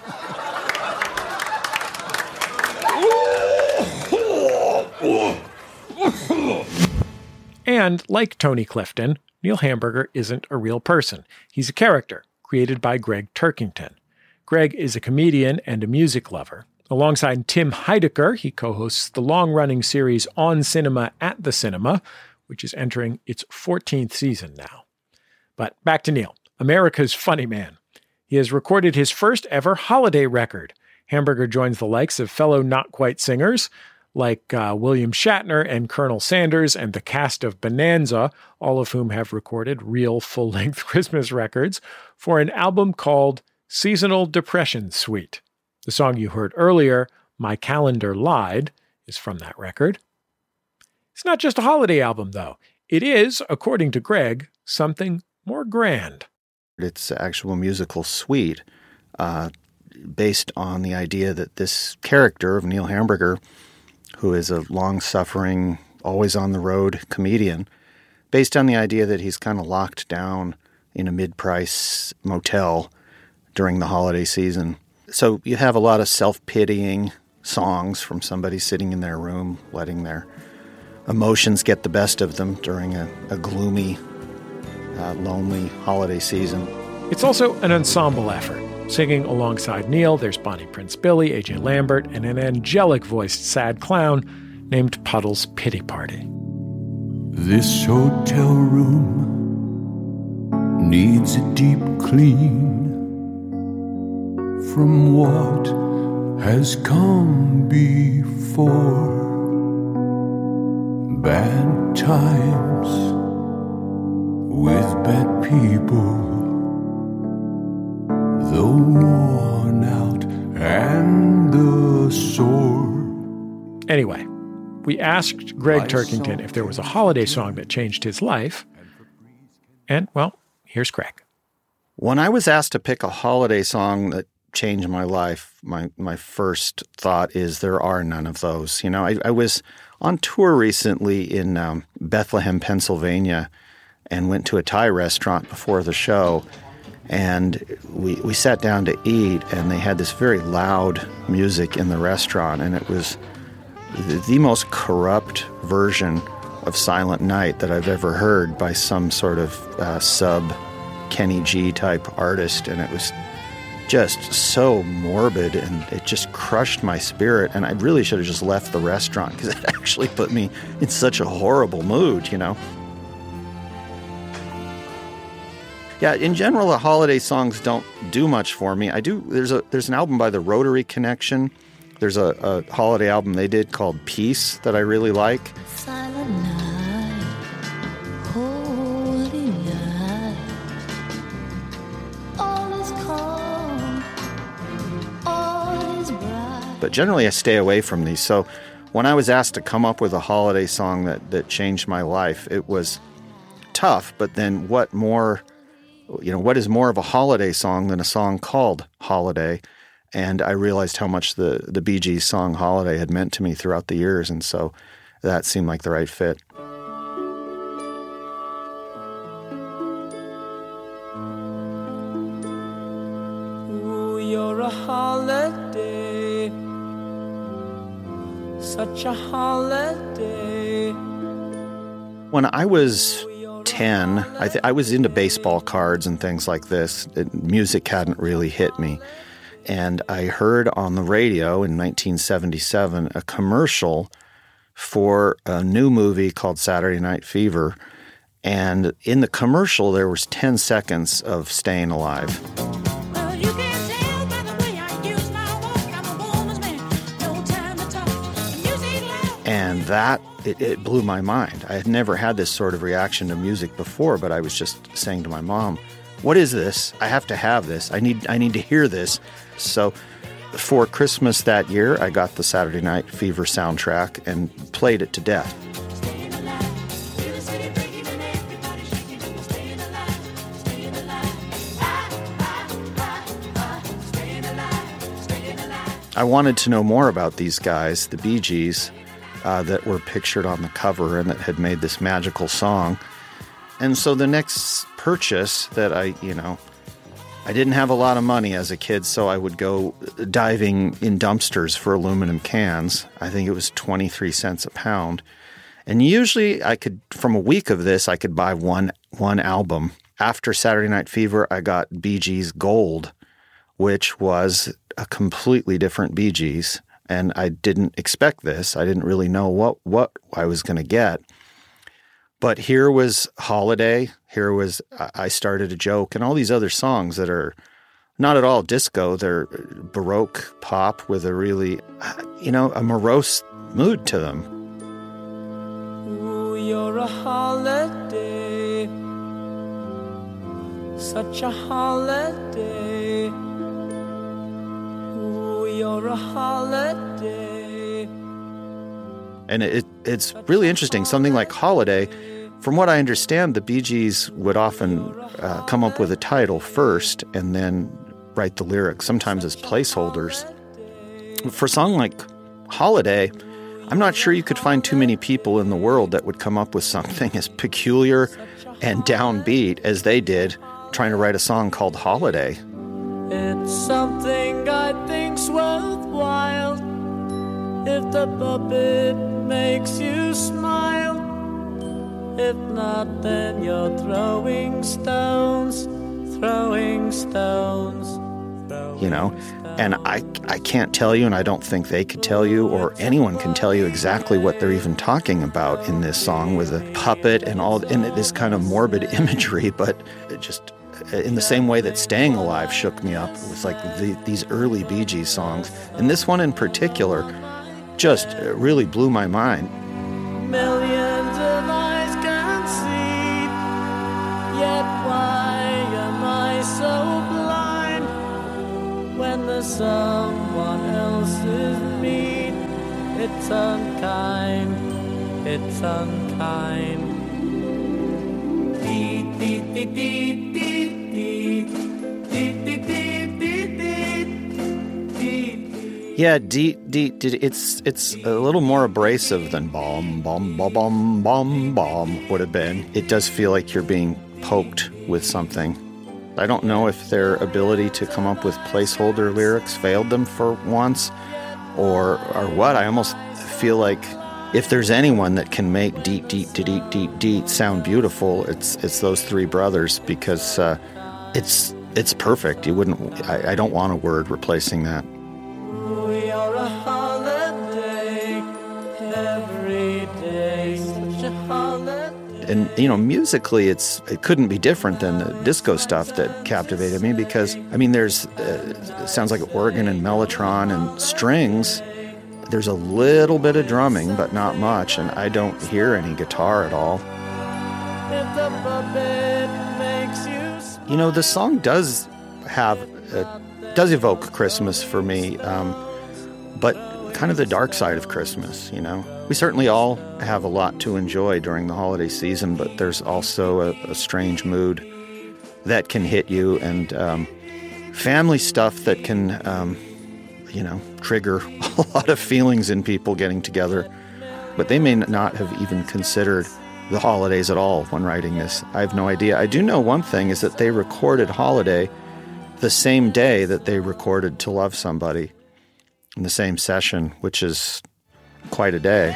And like Tony Clifton, Neil Hamburger isn't a real person. He's a character created by Greg Turkington. Greg is a comedian and a music lover. Alongside Tim Heidecker, he co-hosts the long-running series On Cinema at the Cinema, which is entering its fourteenth season now. But back to Neil, America's funny man. He has recorded his first ever holiday record. Hamburger joins the likes of fellow not-quite singers like uh, William Shatner and Colonel Sanders and the cast of Bonanza, all of whom have recorded real full-length Christmas records, for an album called Seasonal Depression Suite. The song you heard earlier, My Calendar Lied, is from that record. It's not just a holiday album, though. It is, according to Greg, something more grand. It's an actual musical suite uh, based on the idea that this character of Neil Hamburger, who is a long-suffering, always-on-the-road comedian, based on the idea that he's kind of locked down in a mid-price motel during the holiday season. So you have a lot of self-pitying songs from somebody sitting in their room, letting their emotions get the best of them during a, a gloomy, uh, lonely holiday season. It's also an ensemble effort. Singing alongside Neil, there's Bonnie Prince Billy, A J Lambert, and an angelic-voiced sad clown named Puddle's Pity Party. This hotel room needs a deep clean from what has come before. Bad times with bad people, the worn out and the sore. Anyway, we asked Greg Turkington if there was a holiday song that changed his life. And, well, here's Greg. When I was asked to pick a holiday song that changed my life, my my first thought is there are none of those. You know, I, I was on tour recently in um, Bethlehem, Pennsylvania, and went to a Thai restaurant before the show, and we we sat down to eat, and they had this very loud music in the restaurant, and it was the, the most corrupt version of Silent Night that I've ever heard by some sort of uh, sub Kenny G type artist, and it was just so morbid, and it just crushed my spirit, and I really should have just left the restaurant because it actually put me in such a horrible mood, you know. Yeah, in general, the holiday songs don't do much for me. I do. There's a there's an album by the Rotary Connection. There's a, a holiday album they did called Peace that I really like. Silent night, holy night. but generally I stay away from these. So when I was asked to come up with a holiday song that, that changed my life, it was tough, but then what more, you know, what is more of a holiday song than a song called Holiday? And I realized how much the, the Bee Gees song Holiday had meant to me throughout the years, and so that seemed like the right fit. Ooh, you're a holiday, such a holiday. When I was ten, I, th- I was into baseball cards and things like this. It, music hadn't really hit me. And I heard on the radio in nineteen seventy-seven a commercial for a new movie called Saturday Night Fever. And in the commercial, there was ten seconds of Staying Alive. Well, you can't tell by the way I use my walk. I'm a woman's man, no time to talk. Music loud. And that, it, it blew my mind. I had never had this sort of reaction to music before, but I was just saying to my mom, what is this? I have to have this. I need I need to hear this. So for Christmas that year, I got the Saturday Night Fever soundtrack and played it to death. I wanted to know more about these guys, the Bee Gees, uh, that were pictured on the cover and that had made this magical song. And so the next purchase that I, you know, I didn't have a lot of money as a kid, so I would go diving in dumpsters for aluminum cans. I think it was twenty-three cents a pound. And usually I could, from a week of this, I could buy one one album. After Saturday Night Fever, I got Bee Gees Gold, which was a completely different Bee Gees. And I didn't expect this. I didn't really know what, what I was going to get. But here was Holiday, here was I Started a Joke, and all these other songs that are not at all disco. They're Baroque pop with a really, you know, a morose mood to them. Ooh, you're a holiday, such a holiday. Ooh, you're a holiday. And it, it's really interesting. Something like Holiday, from what I understand, the Bee Gees would often uh, come up with a title first and then write the lyrics, sometimes as placeholders. For a song like Holiday, I'm not sure you could find too many people in the world that would come up with something as peculiar and downbeat as they did trying to write a song called Holiday. It's something I think's worthwhile. If the puppet makes you smile, if not, then you're throwing stones, throwing stones. Throwing you know, and I, I can't tell you, and I don't think they could tell you, or anyone can tell you exactly what they're even talking about in this song with a puppet and all, and this kind of morbid imagery, but it just, in the same way that Staying Alive shook me up. It was like the, these early Bee Gees songs, and this one in particular just really blew my mind. Millions of eyes can see, yet why am I so blind? When there's someone else's mean, it's unkind, it's unkind. Dee, dee, dee, dee, dee, dee, dee, dee, Yeah, D, D, D, it's it's a little more abrasive than bomb, bomb, bomb, bomb, bomb, bomb would have been. It does feel like you're being poked with something. I don't know if their ability to come up with placeholder lyrics failed them for once, or or what. I almost feel like if there's anyone that can make deet, deet, deet, deet, deet sound beautiful, it's it's those three brothers, because uh, it's it's perfect. You wouldn't. I, I don't want a word replacing that. We are a holiday, every day, such a holiday. And, you know, musically, it's it couldn't be different than the disco stuff that captivated me, because, I mean, there's, uh, it sounds like organ and mellotron and strings. There's a little bit of drumming, but not much, and I don't hear any guitar at all. If the puppet makes you... You know, the song does have, uh, does evoke Christmas for me. Um, but kind of the dark side of Christmas, you know. We certainly all have a lot to enjoy during the holiday season, but there's also a, a strange mood that can hit you, and um, family stuff that can, um, you know, trigger a lot of feelings in people getting together. But they may not have even considered the holidays at all when writing this. I have no idea. I do know one thing is that they recorded Holiday the same day that they recorded To Love Somebody in the same session, which is quite a day.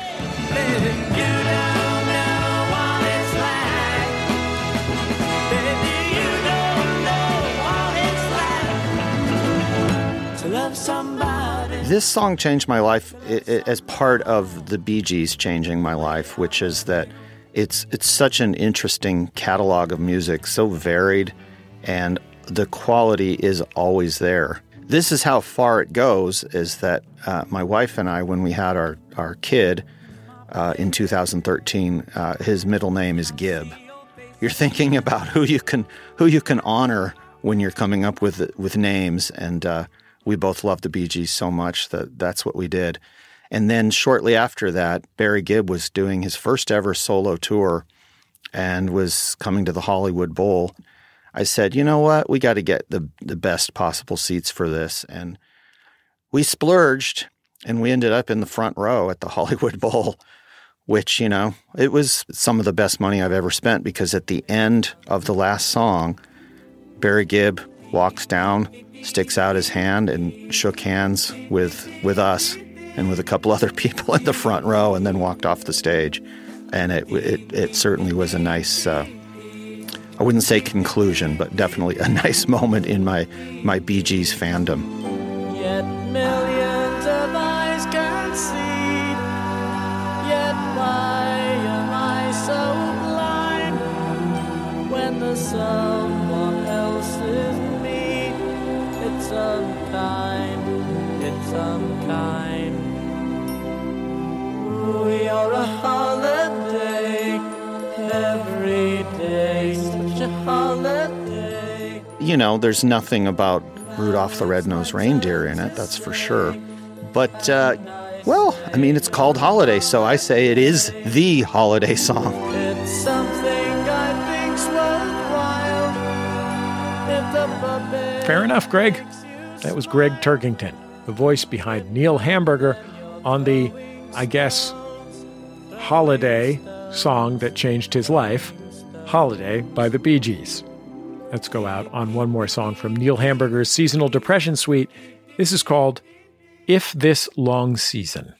This song changed my life it, it, as part of the Bee Gees changing my life, which is that it's it's such an interesting catalog of music, so varied, and the quality is always there. This is how far it goes, is that uh, my wife and I, when we had our, our kid uh, in two thousand thirteen, uh, his middle name is Gibb. You're thinking about who you can who you can honor when you're coming up with with names, and uh, we both loved the Bee Gees so much that that's what we did. And then shortly after that, Barry Gibb was doing his first ever solo tour and was coming to the Hollywood Bowl. I said, you know what, we got to get the the best possible seats for this. And we splurged, and we ended up in the front row at the Hollywood Bowl, which, you know, it was some of the best money I've ever spent, because at the end of the last song, Barry Gibb walks down, sticks out his hand, and shook hands with with us and with a couple other people in the front row, and then walked off the stage. And it it, it certainly was a nice, uh, I wouldn't say conclusion, but definitely a nice moment in my, my Bee Gees fandom. Yet millions of eyes can see, yet why am I so blind when the someone else is me? It's unkind, it's unkind. We are a holiday, every day, such a holiday. You know, there's nothing about Rudolph the Red-Nosed Reindeer in it, that's for sure. But, uh, well, I mean, it's called Holiday, so I say it is the holiday song. It's something I think's worthwhile. If the puppet Fair enough, Greg. That was Greg Turkington, the voice behind Neil Hamburger on the, I guess, holiday song that changed his life, Holiday by the Bee Gees. Let's go out on one more song from Neil Hamburger's Seasonal Depression Suite. This is called If This Long Season.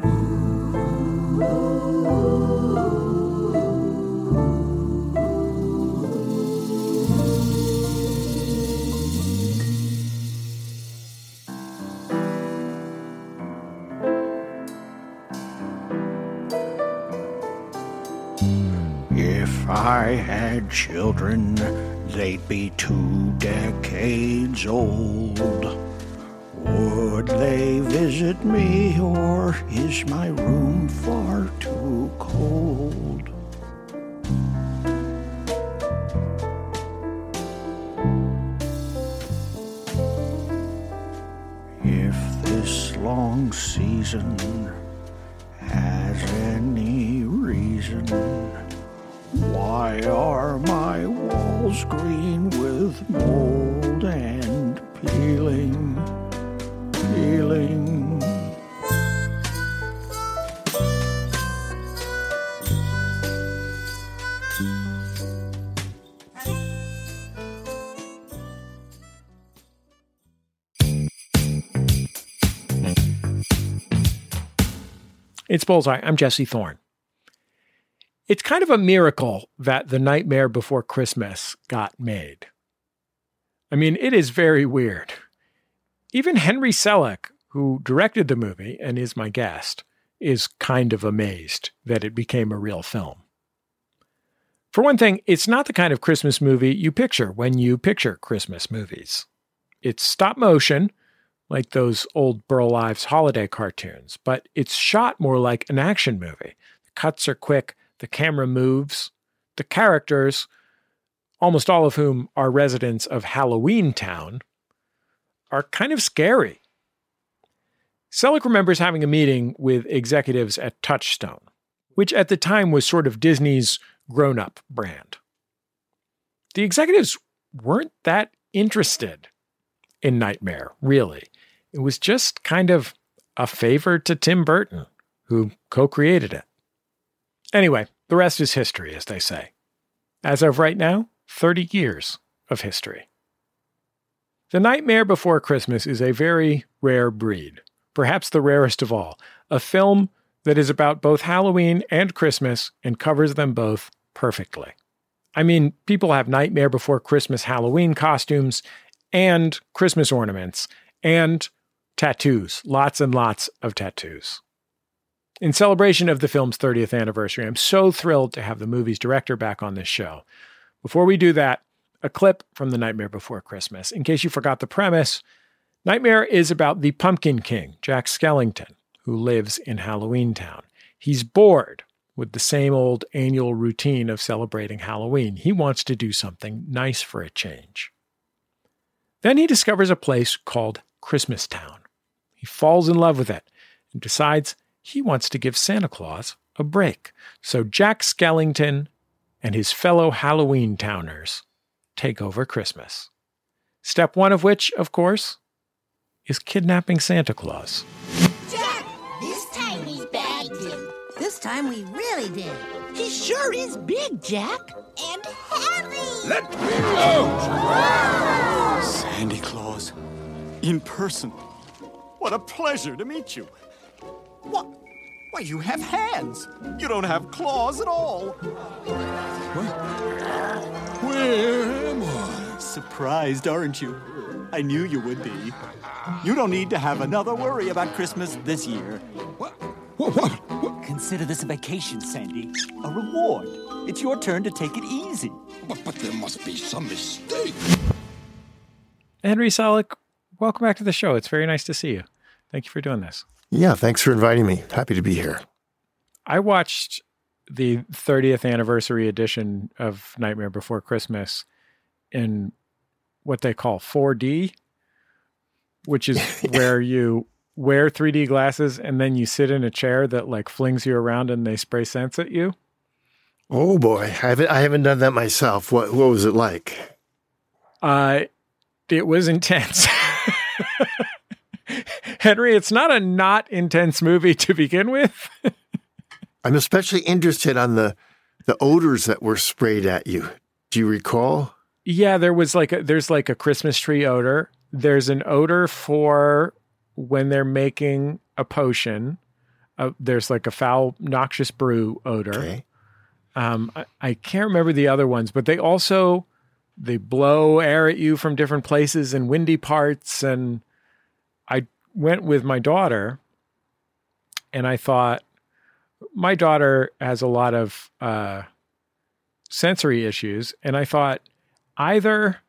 If I had children, they'd be two decades old. Would they visit me, or is my room far too cold? If this long season has any reason, why are my walls green with mold and peeling, peeling? It's Bullseye. I'm Jesse Thorne. It's kind of a miracle that The Nightmare Before Christmas got made. I mean, it is very weird. Even Henry Selick, who directed the movie and is my guest, is kind of amazed that it became a real film. For one thing, it's not the kind of Christmas movie you picture when you picture Christmas movies. It's stop motion, like those old Burl Ives holiday cartoons, but it's shot more like an action movie. The cuts are quick, the camera moves, the characters, almost all of whom are residents of Halloween Town, are kind of scary. Selleck remembers having a meeting with executives at Touchstone, which at the time was sort of Disney's grown-up brand. The executives weren't that interested in Nightmare, really. It was just kind of a favor to Tim Burton, who co-created it. Anyway, the rest is history, as they say. As of right now, thirty years of history. The Nightmare Before Christmas is a very rare breed, perhaps the rarest of all, a film that is about both Halloween and Christmas and covers them both perfectly. I mean, people have Nightmare Before Christmas Halloween costumes and Christmas ornaments and tattoos, lots and lots of tattoos. In celebration of the film's thirtieth anniversary, I'm so thrilled to have the movie's director back on this show. Before we do that, a clip from The Nightmare Before Christmas. In case you forgot the premise, Nightmare is about the Pumpkin King, Jack Skellington, who lives in Halloween Town. He's bored with the same old annual routine of celebrating Halloween. He wants to do something nice for a change. Then he discovers a place called Christmas Town. He falls in love with it and decides he wants to give Santa Claus a break. So Jack Skellington and his fellow Halloween Towners take over Christmas. Step one of which, of course, is kidnapping Santa Claus. Jack, this time we bagged him. This time we really did. He sure is big, Jack. And heavy. Let me out! Sandy Claus, in person. What a pleasure to meet you. What? Why, you have hands. You don't have claws at all. What? Where am I? Surprised, aren't you? I knew you would be. You don't need to have another worry about Christmas this year. What? What? What? what? Consider this a vacation, Sandy. A reward. It's your turn to take it easy. But, but there must be some mistake. Henry Selleck, welcome back to the show. It's very nice to see you. Thank you for doing this. Yeah, thanks for inviting me. Happy to be here. I watched the thirtieth anniversary edition of Nightmare Before Christmas in what they call four D, which is where you wear three D glasses and then you sit in a chair that like flings you around and they spray scents at you. Oh boy, I haven't I haven't done that myself. What what was it like? Uh, it was intense. Henry, it's not a not intense movie to begin with. I'm especially interested on the the odors that were sprayed at you. Do you recall? Yeah, there was like a, there's like a Christmas tree odor. There's an odor for when they're making a potion. Uh, there's like a foul, noxious brew odor. Okay. Um, I, I can't remember the other ones, but they also they blow air at you from different places and windy parts. And I went with my daughter, and I thought, my daughter has a lot of uh, sensory issues, and I thought either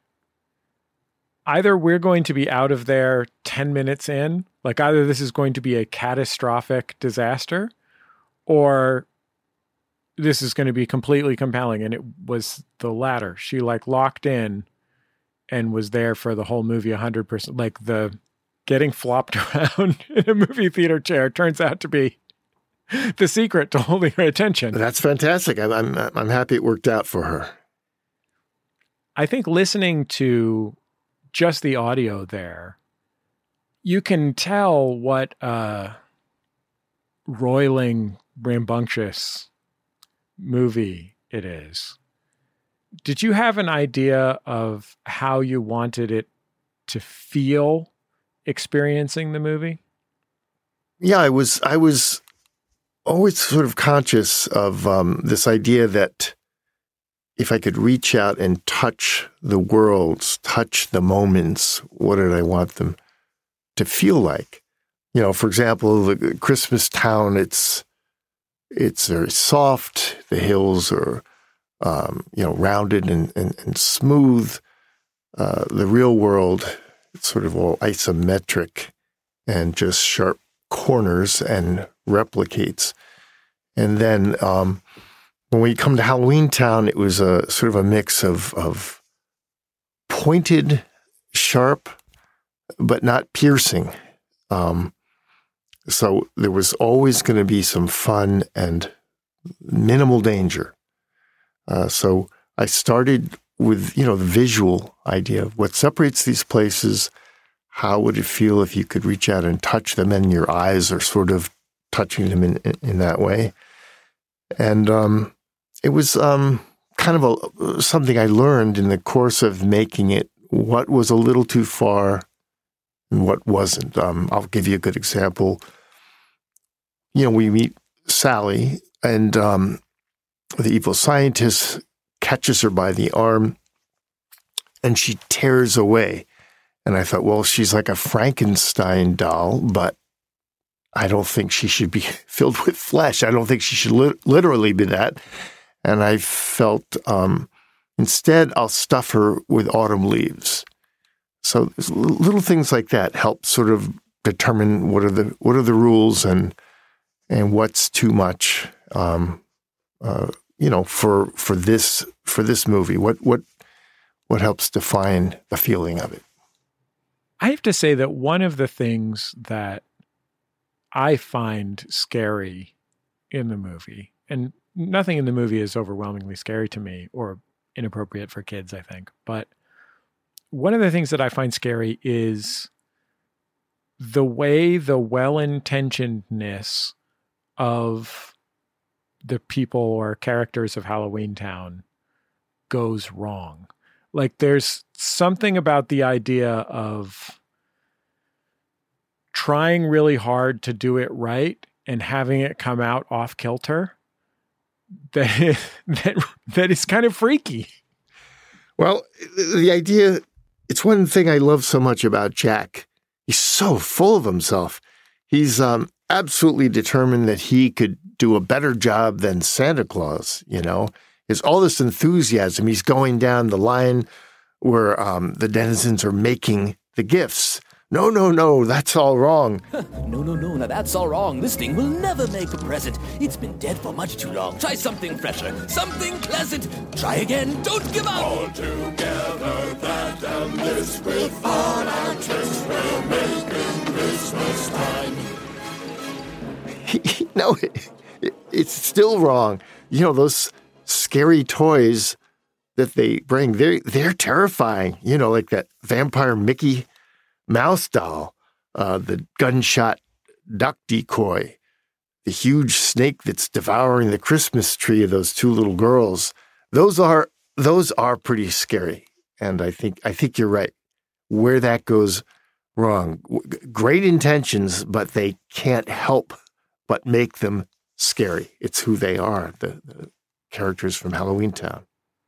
either we're going to be out of there ten minutes in, like either this is going to be a catastrophic disaster, or this is going to be completely compelling. And it was the latter. She like locked in and was there for the whole movie one hundred percent. Like the getting flopped around in a movie theater chair turns out to be the secret to holding her attention. That's fantastic. I'm, I'm I'm happy it worked out for her. I think listening to just the audio there, you can tell what a roiling, rambunctious movie it is. Did you have an idea of how you wanted it to feel experiencing the movie? Yeah, I was I was always sort of conscious of um, this idea that if I could reach out and touch the worlds, touch the moments, what did I want them to feel like? You know, for example, the Christmas Town, it's it's very soft. The hills are, um, you know, rounded and, and, and smooth. Uh, the real world, it's sort of all isometric and just sharp corners and replicates. And then um, when we come to Halloween Town, it was a sort of a mix of, of pointed, sharp, but not piercing. Um, So there was always going to be some fun and minimal danger. Uh, so I started with, you know, the visual idea of what separates these places. How would it feel if you could reach out and touch them and your eyes are sort of touching them in, in, in that way? And um, it was um, kind of a, something I learned in the course of making it, what was a little too far and what wasn't. Um, I'll give you a good example. You know, we meet Sally, and um, the evil scientist catches her by the arm, and she tears away. And I thought, well, she's like a Frankenstein doll, but I don't think she should be filled with flesh. I don't think she should li- literally be that. And I felt, um, instead, I'll stuff her with autumn leaves. So little things like that help sort of determine what are the what are the rules and and what's too much, um, uh, you know, for for this for this movie. What what what helps define the feeling of it? I have to say that one of the things that I find scary in the movie, and nothing in the movie is overwhelmingly scary to me or inappropriate for kids, I think, but one of the things that I find scary is the way the well-intentionedness of the people or characters of Halloween Town goes wrong. Like, there's something about the idea of trying really hard to do it right and having it come out off kilter that that that is kind of freaky. Well, the idea, it's one thing I love so much about Jack. He's so full of himself. He's um, absolutely determined that he could do a better job than Santa Claus, you know. There's all this enthusiasm. He's going down the line where um, the denizens are making the gifts. No, no, no, that's all wrong. No, no, no, now that's all wrong. This thing will never make a present. It's been dead for much too long. Try something fresher, something pleasant. Try again, don't give up. All together, that and this, with all our tricks we'll make in Christmas time. No, it, it, it's still wrong. You know, those scary toys that they bring, they're, they're terrifying. You know, like that vampire Mickey Mouse doll, uh, the gunshot duck decoy, the huge snake that's devouring the Christmas tree of those two little girls. Those are those are pretty scary, and I think I think you're right. Where that goes wrong, great intentions, but they can't help but make them scary. It's who they are, the, the characters from Halloween Town.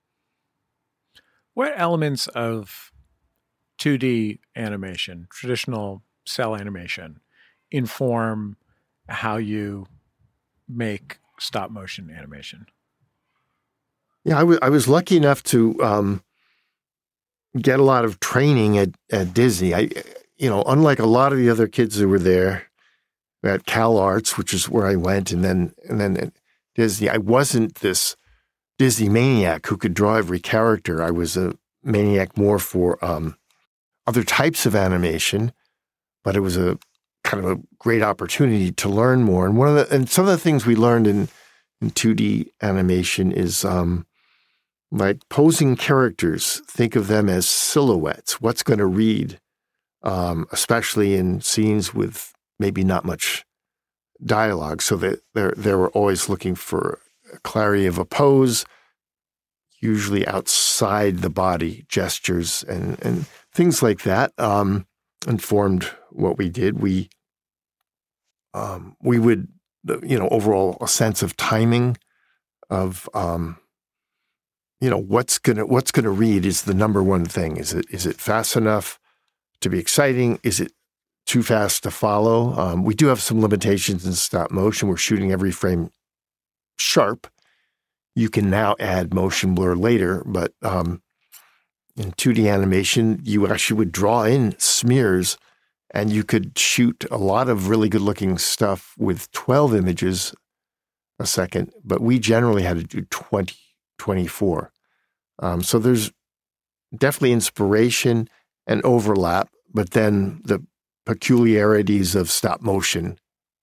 What elements of two D animation, traditional cell animation, inform how you make stop motion animation? Yeah, I, w- I was lucky enough to um, get a lot of training at, at Disney. I, you know, unlike a lot of the other kids who were there at Cal Arts, which is where I went, and then and then at Disney, I wasn't this Disney maniac who could draw every character. I was a maniac more for um, other types of animation, but it was a kind of a great opportunity to learn more. And one of the and some of the things we learned in, in two D animation is um, like posing characters. Think of them as silhouettes. What's going to read, um, especially in scenes with maybe not much dialogue, so that they're they were always looking for clarity of a pose, usually outside the body gestures and and. Things like that um, informed what we did. We um, we would, you know, overall a sense of timing of, um, you know, what's gonna what's gonna read is the number one thing. Is it is it fast enough to be exciting? Is it too fast to follow? Um, we do have some limitations in stop motion. We're shooting every frame sharp. You can now add motion blur later, but um, in two D animation, you actually would draw in smears and you could shoot a lot of really good looking stuff with twelve images a second, but we generally had to do twenty, twenty-four. Um, so there's definitely inspiration and overlap, but then the peculiarities of stop motion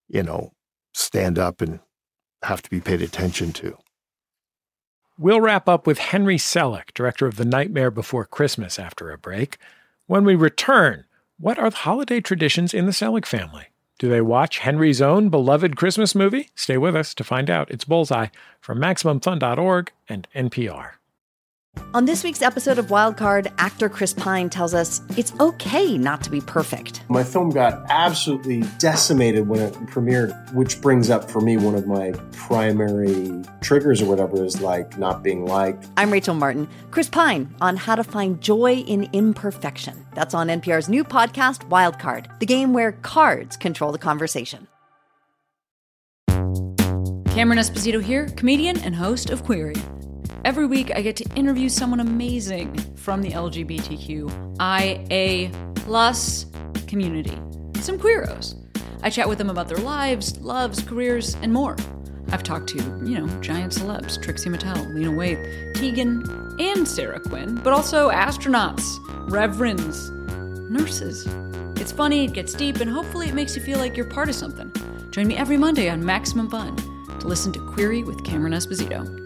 you know, stand up and have to be paid attention to. We'll wrap up with Henry Selick, director of The Nightmare Before Christmas, after a break. When we return, what are the holiday traditions in the Selick family? Do they watch Henry's own beloved Christmas movie? Stay with us to find out. It's Bullseye from Maximum Fun dot org and N P R. On this week's episode of Wildcard, actor Chris Pine tells us it's okay not to be perfect. My film got absolutely decimated when it premiered, which brings up for me one of my primary triggers or whatever is like not being liked. I'm Rachel Martin. Chris Pine on how to find joy in imperfection. That's on N P R's new podcast, Wildcard, the game where cards control the conversation. Cameron Esposito here, comedian and host of Query. Every week, I get to interview someone amazing from the L G B T Q I A plus community, some queeros. I chat with them about their lives, loves, careers, and more. I've talked to, you know, giant celebs, Trixie Mattel, Lena Waithe, Tegan, and Sarah Quinn, but also astronauts, reverends, nurses. It's funny, it gets deep, and hopefully it makes you feel like you're part of something. Join me every Monday on Maximum Fun to listen to Query with Cameron Esposito.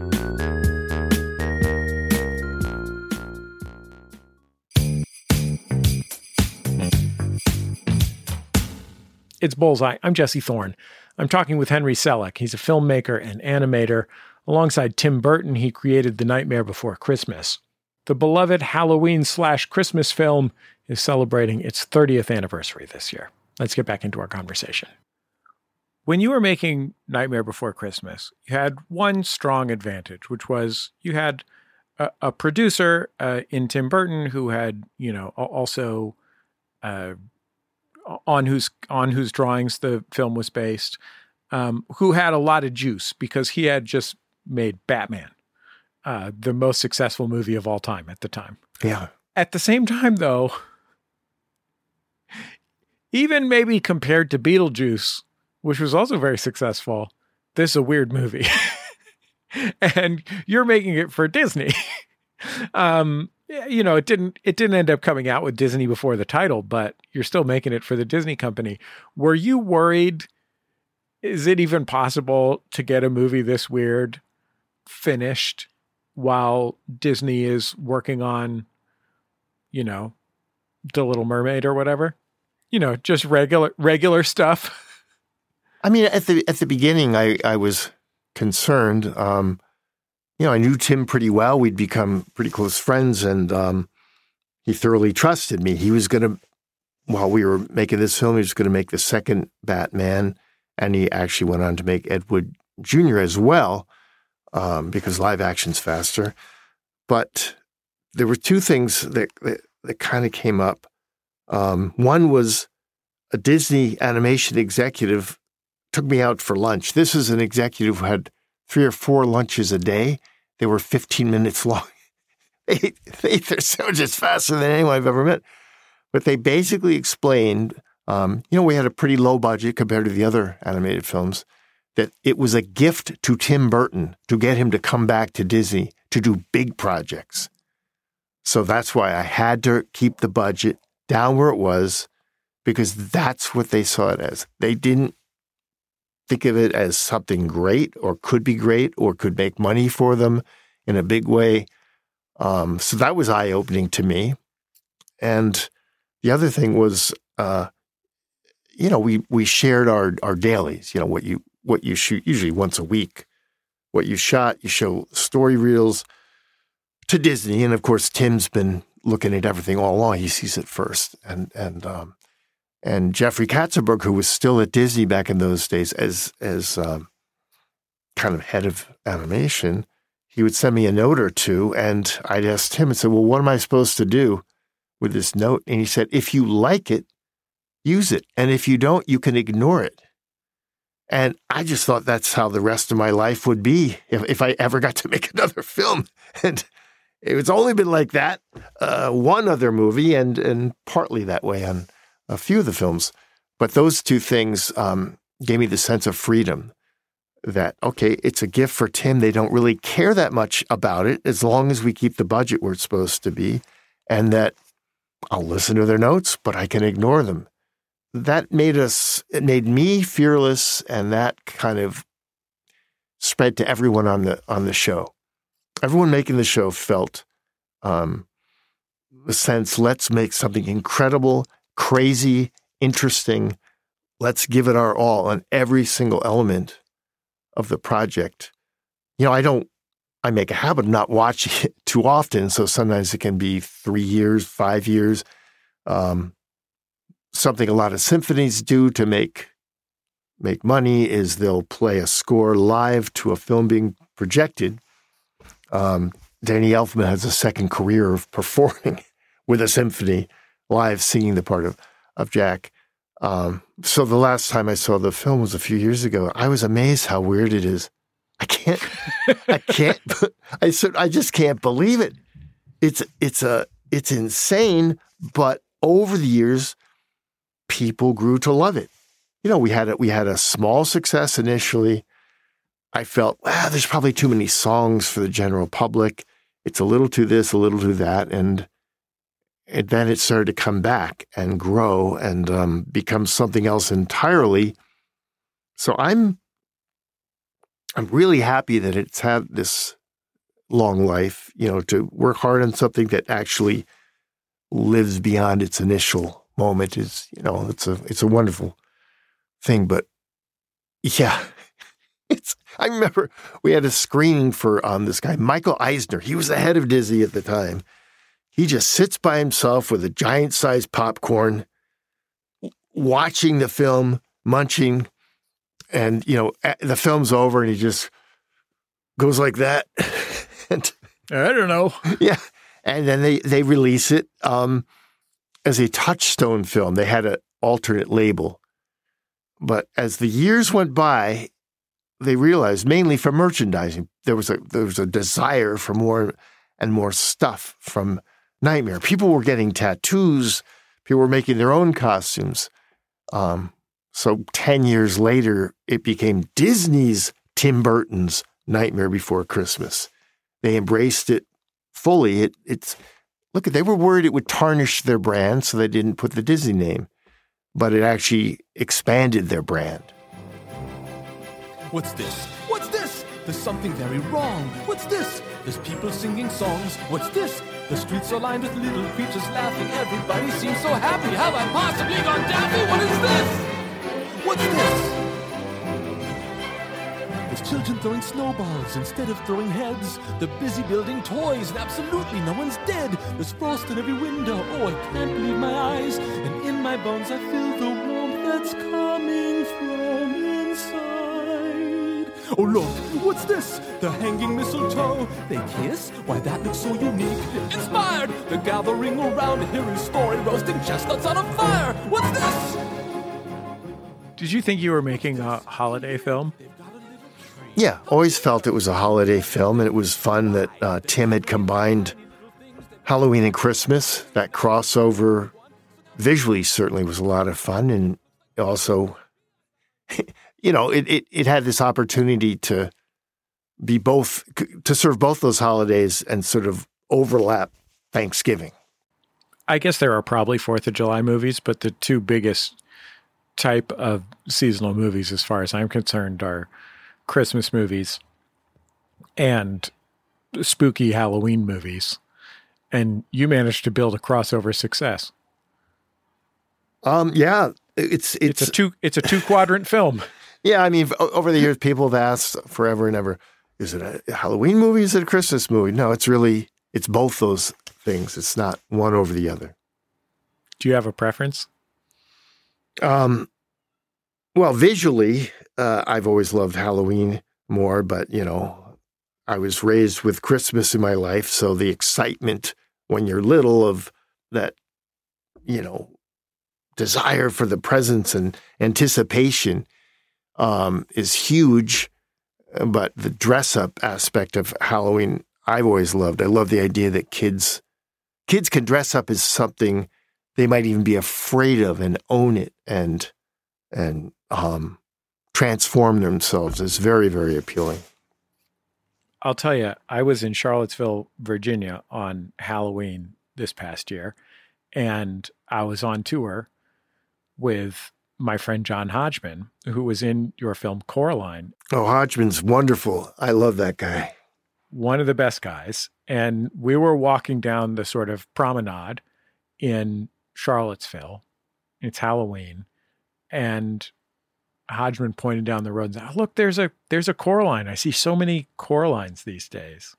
It's Bullseye. I'm Jesse Thorne. I'm talking with Henry Selick. He's a filmmaker and animator. Alongside Tim Burton, he created The Nightmare Before Christmas. The beloved Halloween slash Christmas film is celebrating its thirtieth anniversary this year. Let's get back into our conversation. When you were making Nightmare Before Christmas, you had one strong advantage, which was you had a, a producer uh, in Tim Burton who had, you know, also uh, on whose on whose drawings the film was based, um, who had a lot of juice because he had just made Batman, uh, the most successful movie of all time at the time. Yeah. At the same time, though, even maybe compared to Beetlejuice, which was also very successful, this is a weird movie. And you're making it for Disney. um, you know, it didn't it didn't end up coming out with Disney before the title, but you're still making it for the Disney company. Were you worried, is it even possible to get a movie this weird finished while Disney is working on, you know, The Little Mermaid or whatever? You know, just regular regular stuff. I mean, at the at the beginning, I, I was concerned. Um, you know, I knew Tim pretty well. We'd become pretty close friends, and um, he thoroughly trusted me. He was going to, while we were making this film, he was going to make the second Batman, and he actually went on to make Ed Wood Junior as well, um, because live action's faster. But there were two things that that, that kind of came up. Um, one was a Disney animation executive took me out for lunch. This is an executive who had three or four lunches a day. They were fifteen minutes long. They, they ate their sandwiches faster than anyone I've ever met. But they basically explained, um, you know, we had a pretty low budget compared to the other animated films, that it was a gift to Tim Burton to get him to come back to Disney to do big projects. So that's why I had to keep the budget down where it was, because that's what they saw it as. They didn't think of it as something great or could be great or could make money for them in a big way. Um, so that was eye-opening to me. And the other thing was, uh, you know, we we shared our our dailies, you know, what you what you shoot usually once a week. What you shot, you show story reels to Disney. And of course, Tim's been looking at everything all along. He sees it first. And and um, and Jeffrey Katzenberg, who was still at Disney back in those days as as um, kind of head of animation, he would send me a note or two, and I'd ask him and say, well, what am I supposed to do with this note? And he said, if you like it, use it. And if you don't, you can ignore it. And I just thought that's how the rest of my life would be if, if I ever got to make another film. And it's only been like that, uh, one other movie, and and partly that way on a few of the films. But those two things um, gave me the sense of freedom that, okay, it's a gift for Tim. They don't really care that much about it as long as we keep the budget where it's supposed to be, and that I'll listen to their notes, but I can ignore them. that made us, it made me fearless, and that kind of spread to everyone on the on the show. Everyone making the show felt um, the sense, let's make something incredible, crazy, interesting. Let's give it our all on every single element of the project. You know, I don't, I make a habit of not watching it too often, so sometimes it can be three years, five years. Um, something a lot of symphonies do to make make money is they'll play a score live to a film being projected. Um, Danny Elfman has a second career of performing with a symphony live, singing the part of, of Jack. Um, so the last time I saw the film was a few years ago. I was amazed how weird it is. I can't, I can't, I said, I just can't believe it. It's, it's a, it's insane. But over the years, people grew to love it. You know, we had a, we had a small success initially. I felt, ah, there's probably too many songs for the general public. It's a little to this, a little to that. And, and then it started to come back and grow and um, become something else entirely. So I'm, I'm really happy that it's had this long life, you know, to work hard on something that actually lives beyond its initial moment is, you know, it's a, it's a wonderful thing. But yeah, it's, I remember we had a screening for um, this guy, Michael Eisner. He was the head of Disney at the time. He just sits by himself with a giant-sized popcorn, watching the film, munching, and, you know, the film's over, and he just goes like that. and, I don't know. Yeah. And then they, they release it um, as a Touchstone film. They had an alternate label. But as the years went by, they realized, mainly for merchandising, there was a there was a desire for more and more stuff from Nightmare. People were getting tattoos. People were making their own costumes. Um, so ten years later, it became Disney's Tim Burton's Nightmare Before Christmas. They embraced it fully. It, it's look, they were worried it would tarnish their brand, so they didn't put the Disney name. But it actually expanded their brand. What's this? What's this? There's something very wrong. What's this? There's people singing songs. What's this? The streets are lined with little creatures laughing. Everybody seems so happy. Have I possibly gone daffy? What is this? What's this? There's children throwing snowballs instead of throwing heads. They're busy building toys and absolutely no one's dead. There's frost in every window. Oh, I can't believe my eyes. And in my bones I feel the warmth that's coming from inside. Oh, look, what's this? The hanging mistletoe. They kiss? Why, that looks so unique. Inspired! They're gathering around to hear his story, roasting chestnuts on a fire. What's this? Did you think you were making a holiday film? Yeah, always felt it was a holiday film, and it was fun that uh, Tim had combined Halloween and Christmas. That crossover visually certainly was a lot of fun, and also, you know, it, it, it had this opportunity to be both, to serve both those holidays and sort of overlap Thanksgiving. I guess there are probably Fourth of July movies, but the two biggest type of seasonal movies, as far as I'm concerned, are Christmas movies and spooky Halloween movies. And you managed to build a crossover success. Um, yeah, it's, it's, it's a two, it's a two quadrant film. Yeah. I mean, over the years, people have asked forever and ever, is it a Halloween movie? Is it a Christmas movie? No, it's really, it's both those things. It's not one over the other. Do you have a preference? Um, well, visually, uh, I've always loved Halloween more, but, you know, I was raised with Christmas in my life. So the excitement when you're little of that, you know, desire for the presents and anticipation um, is huge. But the dress up aspect of Halloween, I've always loved. I love the idea that kids, kids can dress up as something they might even be afraid of and own it and, and, um, transform themselves. It's very, very appealing. I'll tell you, I was in Charlottesville, Virginia on Halloween this past year, and I was on tour with my friend John Hodgman, who was in your film Coraline. Oh, Hodgman's wonderful. I love that guy. One of the best guys. And we were walking down the sort of promenade in Charlottesville. It's Halloween. And Hodgman pointed down the road and said, oh, look, there's a there's a Coraline. I see so many Coralines these days.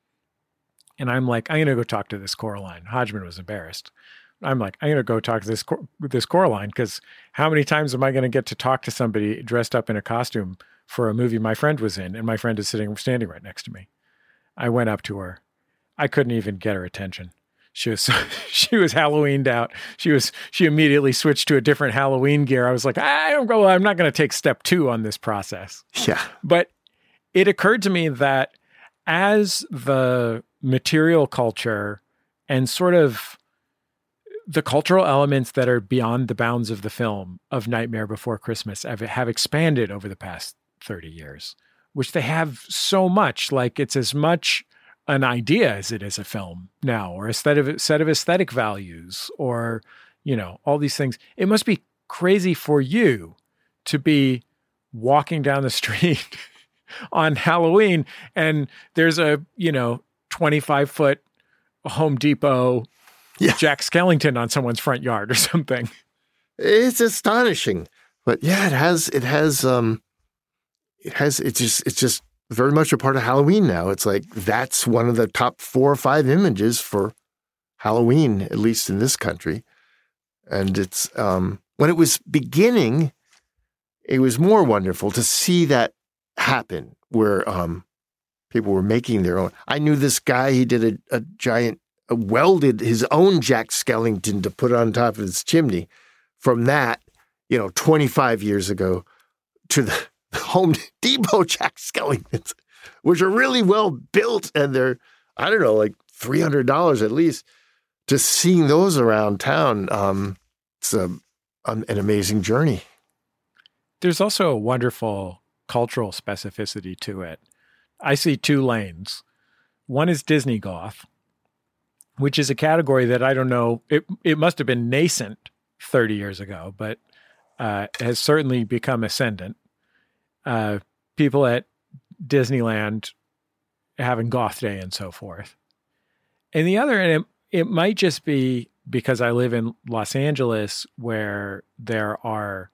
And I'm like, I'm going to go talk to this Coraline. Hodgman was embarrassed. I'm like, I'm going to go talk to this this Coraline, because how many times am I going to get to talk to somebody dressed up in a costume for a movie my friend was in, and my friend is sitting standing right next to me? I went up to her. I couldn't even get her attention. She was she was Halloweened out. She was she immediately switched to a different Halloween gear. I was like, I don't go. I'm not going to take step two on this process. Yeah, but it occurred to me that as the material culture and sort of the cultural elements that are beyond the bounds of the film of Nightmare Before Christmas have, have expanded over the past thirty years, which they have so much. Like, it's as much an idea as it is a film now, or a set of, set of aesthetic values, or, you know, all these things. It must be crazy for you to be walking down the street on Halloween and there's a, you know, twenty-five foot Home Depot Yeah. Jack Skellington on someone's front yard or something. It's astonishing, but yeah, it has, it has, um, it has, it's just, it's just very much a part of Halloween now. It's like, that's one of the top four or five images for Halloween, at least in this country. And it's, um, when it was beginning, it was more wonderful to see that happen where, um, people were making their own. I knew this guy, he did a, a giant, a welded his own Jack Skellington to put on top of his chimney. From that, you know, twenty-five years ago to the Home Depot Jack Skellingtons, which are really well built and they're, I don't know, like three hundred dollars at least. Just seeing those around town, um, it's a, an, an amazing journey. There's also a wonderful cultural specificity to it. I see two lanes. One is Disney goth, which is a category that I don't know, it it must have been nascent thirty years ago, but uh, has certainly become ascendant. Uh, people at Disneyland having goth day and so forth. And the other, and it, it might just be because I live in Los Angeles where there are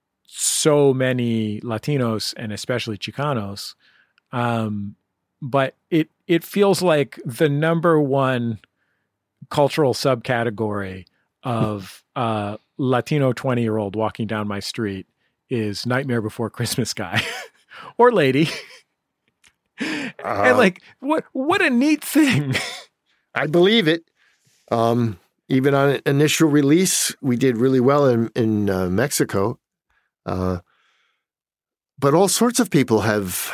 so many Latinos and especially Chicanos, um, but it it feels like the number one cultural subcategory of uh, Latino twenty-year-old walking down my street is Nightmare Before Christmas guy or lady. Uh, and like, what what a neat thing. I believe it. Um, even on initial release, we did really well in, in uh, Mexico. Uh, but all sorts of people have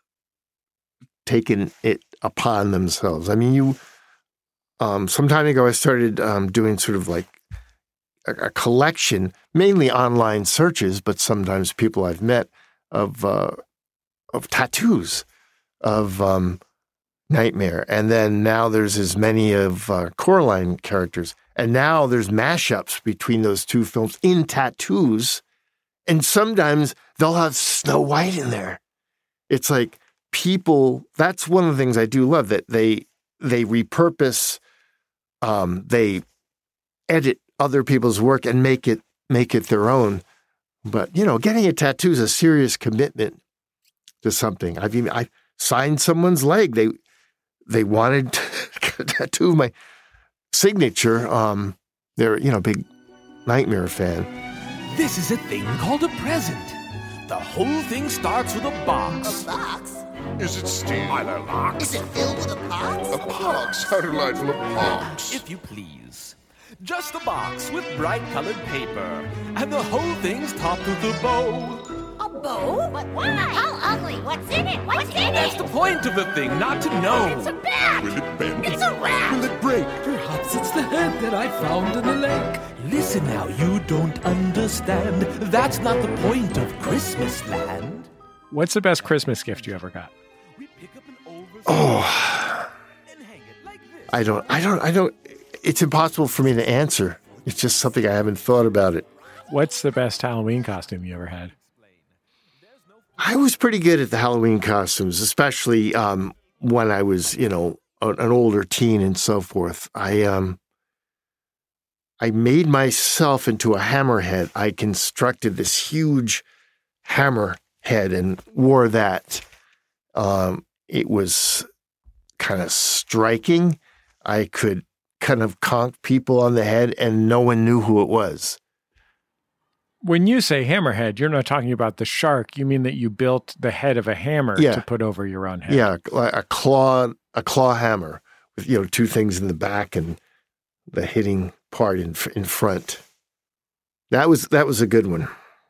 taken it upon themselves. I mean, you, um, some time ago, I started um, doing sort of like a, a collection, mainly online searches, but sometimes people I've met of uh, of tattoos of um, Nightmare. And then now there's as many of uh, Coraline characters. And now there's mashups between those two films in tattoos. And sometimes they'll have Snow White in there. It's like people, that's one of the things I do love, that they they repurpose, um, they edit other people's work and make it make it their own. But, you know, getting a tattoo is a serious commitment to something. I've even, I signed someone's leg. They they wanted a tattoo of my signature. Um, they're, you know, big Nightmare fan. This is a thing called a present. The whole thing starts with a box. A box? Is it steel? Either lock? Is it filled with a pox? A pox? How delightful, a pox. If you please. Just a box with bright-colored paper. And the whole thing's topped with a bow. A bow? But why? How ugly? What's in it? What's in it? That's the point of the thing, not to know. It's a bat! Will it bend? It's a rat! Will it break? Perhaps it's the head that I found in the lake. Listen now, you don't understand. That's not the point of Christmas land. What's the best Christmas gift you ever got? Oh, I don't, I don't, I don't, it's impossible for me to answer. It's just something I haven't thought about it. what's the best Halloween costume you ever had? I was pretty good at the Halloween costumes, especially um, when I was, you know, an older teen and so forth. I um, I made myself into a hammerhead. I constructed this huge hammer head and wore that. Um, it was kind of striking. I could kind of conk people on the head and no one knew who it was. When you say hammerhead, you're not talking about the shark. You mean that you built the head of a hammer yeah. to put over your own head. Yeah, a claw, a claw hammer with, you know, two things in the back and the hitting part in in front. That was that was a good one.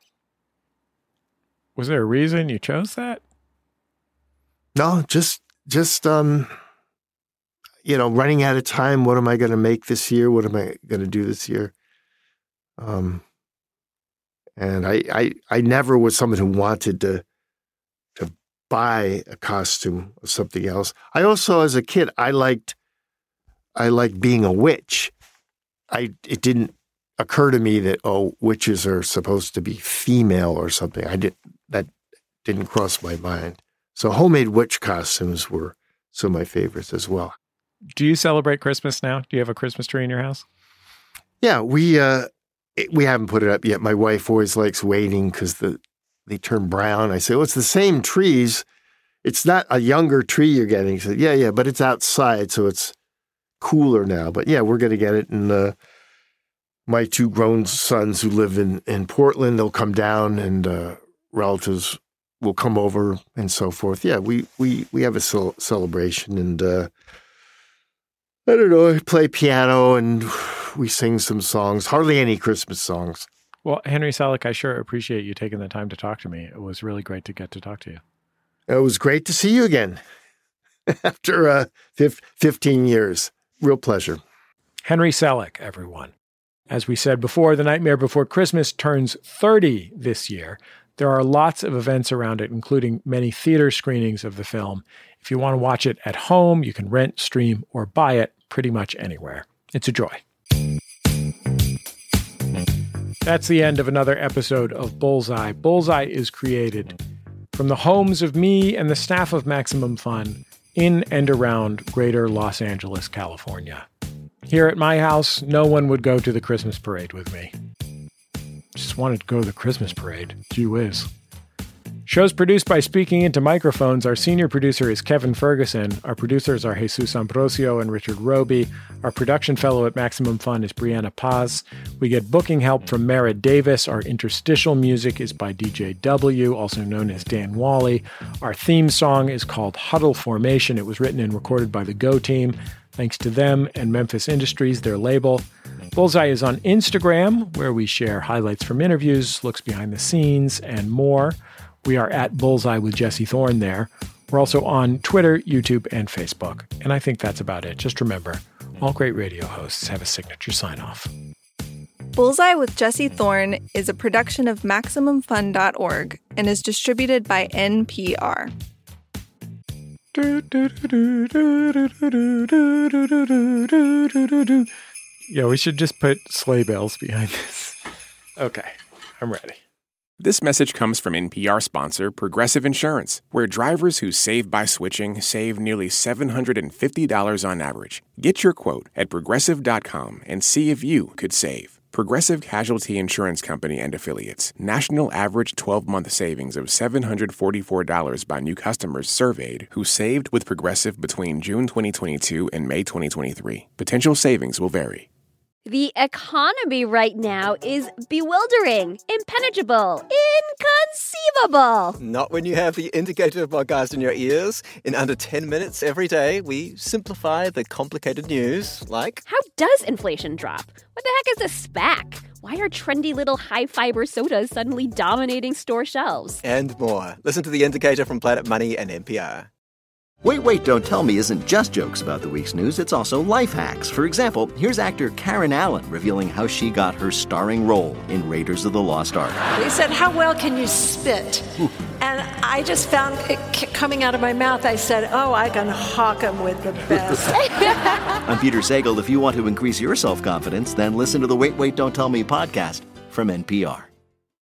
Was there a reason you chose that? No, just just um, you know, running out of time. What am I going to make this year? What am I going to do this year? Um. And I, I, I never was someone who wanted to to buy a costume or something else. I also, as a kid, I liked I liked being a witch. I it didn't occur to me that oh, witches are supposed to be female or something. I did that didn't cross my mind. So homemade witch costumes were some of my favorites as well. Do you celebrate Christmas now? Do you have a Christmas tree in your house? Yeah, we. Uh, We haven't put it up yet. My wife always likes waiting because the they turn brown. I say, well, it's the same trees. It's not a younger tree you're getting. She said, yeah, yeah, but it's outside, so it's cooler now. But yeah, we're going to get it. And uh, my two grown sons who live in, in Portland, they'll come down and uh, relatives will come over and so forth. Yeah, we we, we have a cel- celebration. And uh, I don't know, I play piano and we sing some songs, hardly any Christmas songs. Well, Henry Selick, I sure appreciate you taking the time to talk to me. It was really great to get to talk to you. It was great to see you again after uh, fifteen years. Real pleasure. Henry Selick, everyone. As we said before, The Nightmare Before Christmas turns thirty this year. There are lots of events around it, including many theater screenings of the film. If you want to watch it at home, you can rent, stream, or buy it pretty much anywhere. It's a joy. That's the end of another episode of Bullseye. Bullseye is created from the homes of me and the staff of Maximum Fun in and around greater Los Angeles, California. Here at my house, no one would go to the Christmas parade with me. Just wanted to go to the Christmas parade. Gee whiz. Show's produced by Speaking Into Microphones. Our senior producer is Kevin Ferguson. Our producers are Jesus Ambrosio and Richard Roby. Our production fellow at Maximum Fun is Brianna Paz. We get booking help from Mara Davis. Our interstitial music is by D J W, also known as Dan Wally. Our theme song is called Huddle Formation. It was written and recorded by the Go Team. Thanks to them and Memphis Industries, their label. Bullseye is on Instagram, where we share highlights from interviews, looks behind the scenes, and more. We are at Bullseye with Jesse Thorne there. We're also on Twitter, YouTube, and Facebook. And I think that's about it. Just remember, all great radio hosts have a signature sign-off. Bullseye with Jesse Thorne is a production of Maximum Fun dot org and is distributed by N P R. Yeah, we should just put sleigh bells behind this. Okay, I'm ready. This message comes from N P R sponsor Progressive Insurance, where drivers who save by switching save nearly seven hundred fifty dollars on average. Get your quote at progressive dot com and see if you could save. Progressive Casualty Insurance Company and Affiliates. National average twelve-month savings of seven hundred forty-four dollars by new customers surveyed who saved with Progressive between June twenty twenty-two and May twenty twenty-three. Potential savings will vary. The economy right now is bewildering, impenetrable, inconceivable. Not when you have the Indicator podcast in your ears. In under ten minutes every day, we simplify the complicated news, like... How does inflation drop? What the heck is a SPAC? Why are trendy little high-fiber sodas suddenly dominating store shelves? And more. Listen to the Indicator from Planet Money and N P R. Wait, Wait, Don't Tell Me isn't just jokes about the week's news, it's also life hacks. For example, here's actor Karen Allen revealing how she got her starring role in Raiders of the Lost Ark. They said, how well can you spit? And I just found it coming out of my mouth. I said, oh, I can hawk 'em with the best. I'm Peter Sagal. If you want to increase your self-confidence, then listen to the Wait, Wait, Don't Tell Me podcast. from N P R.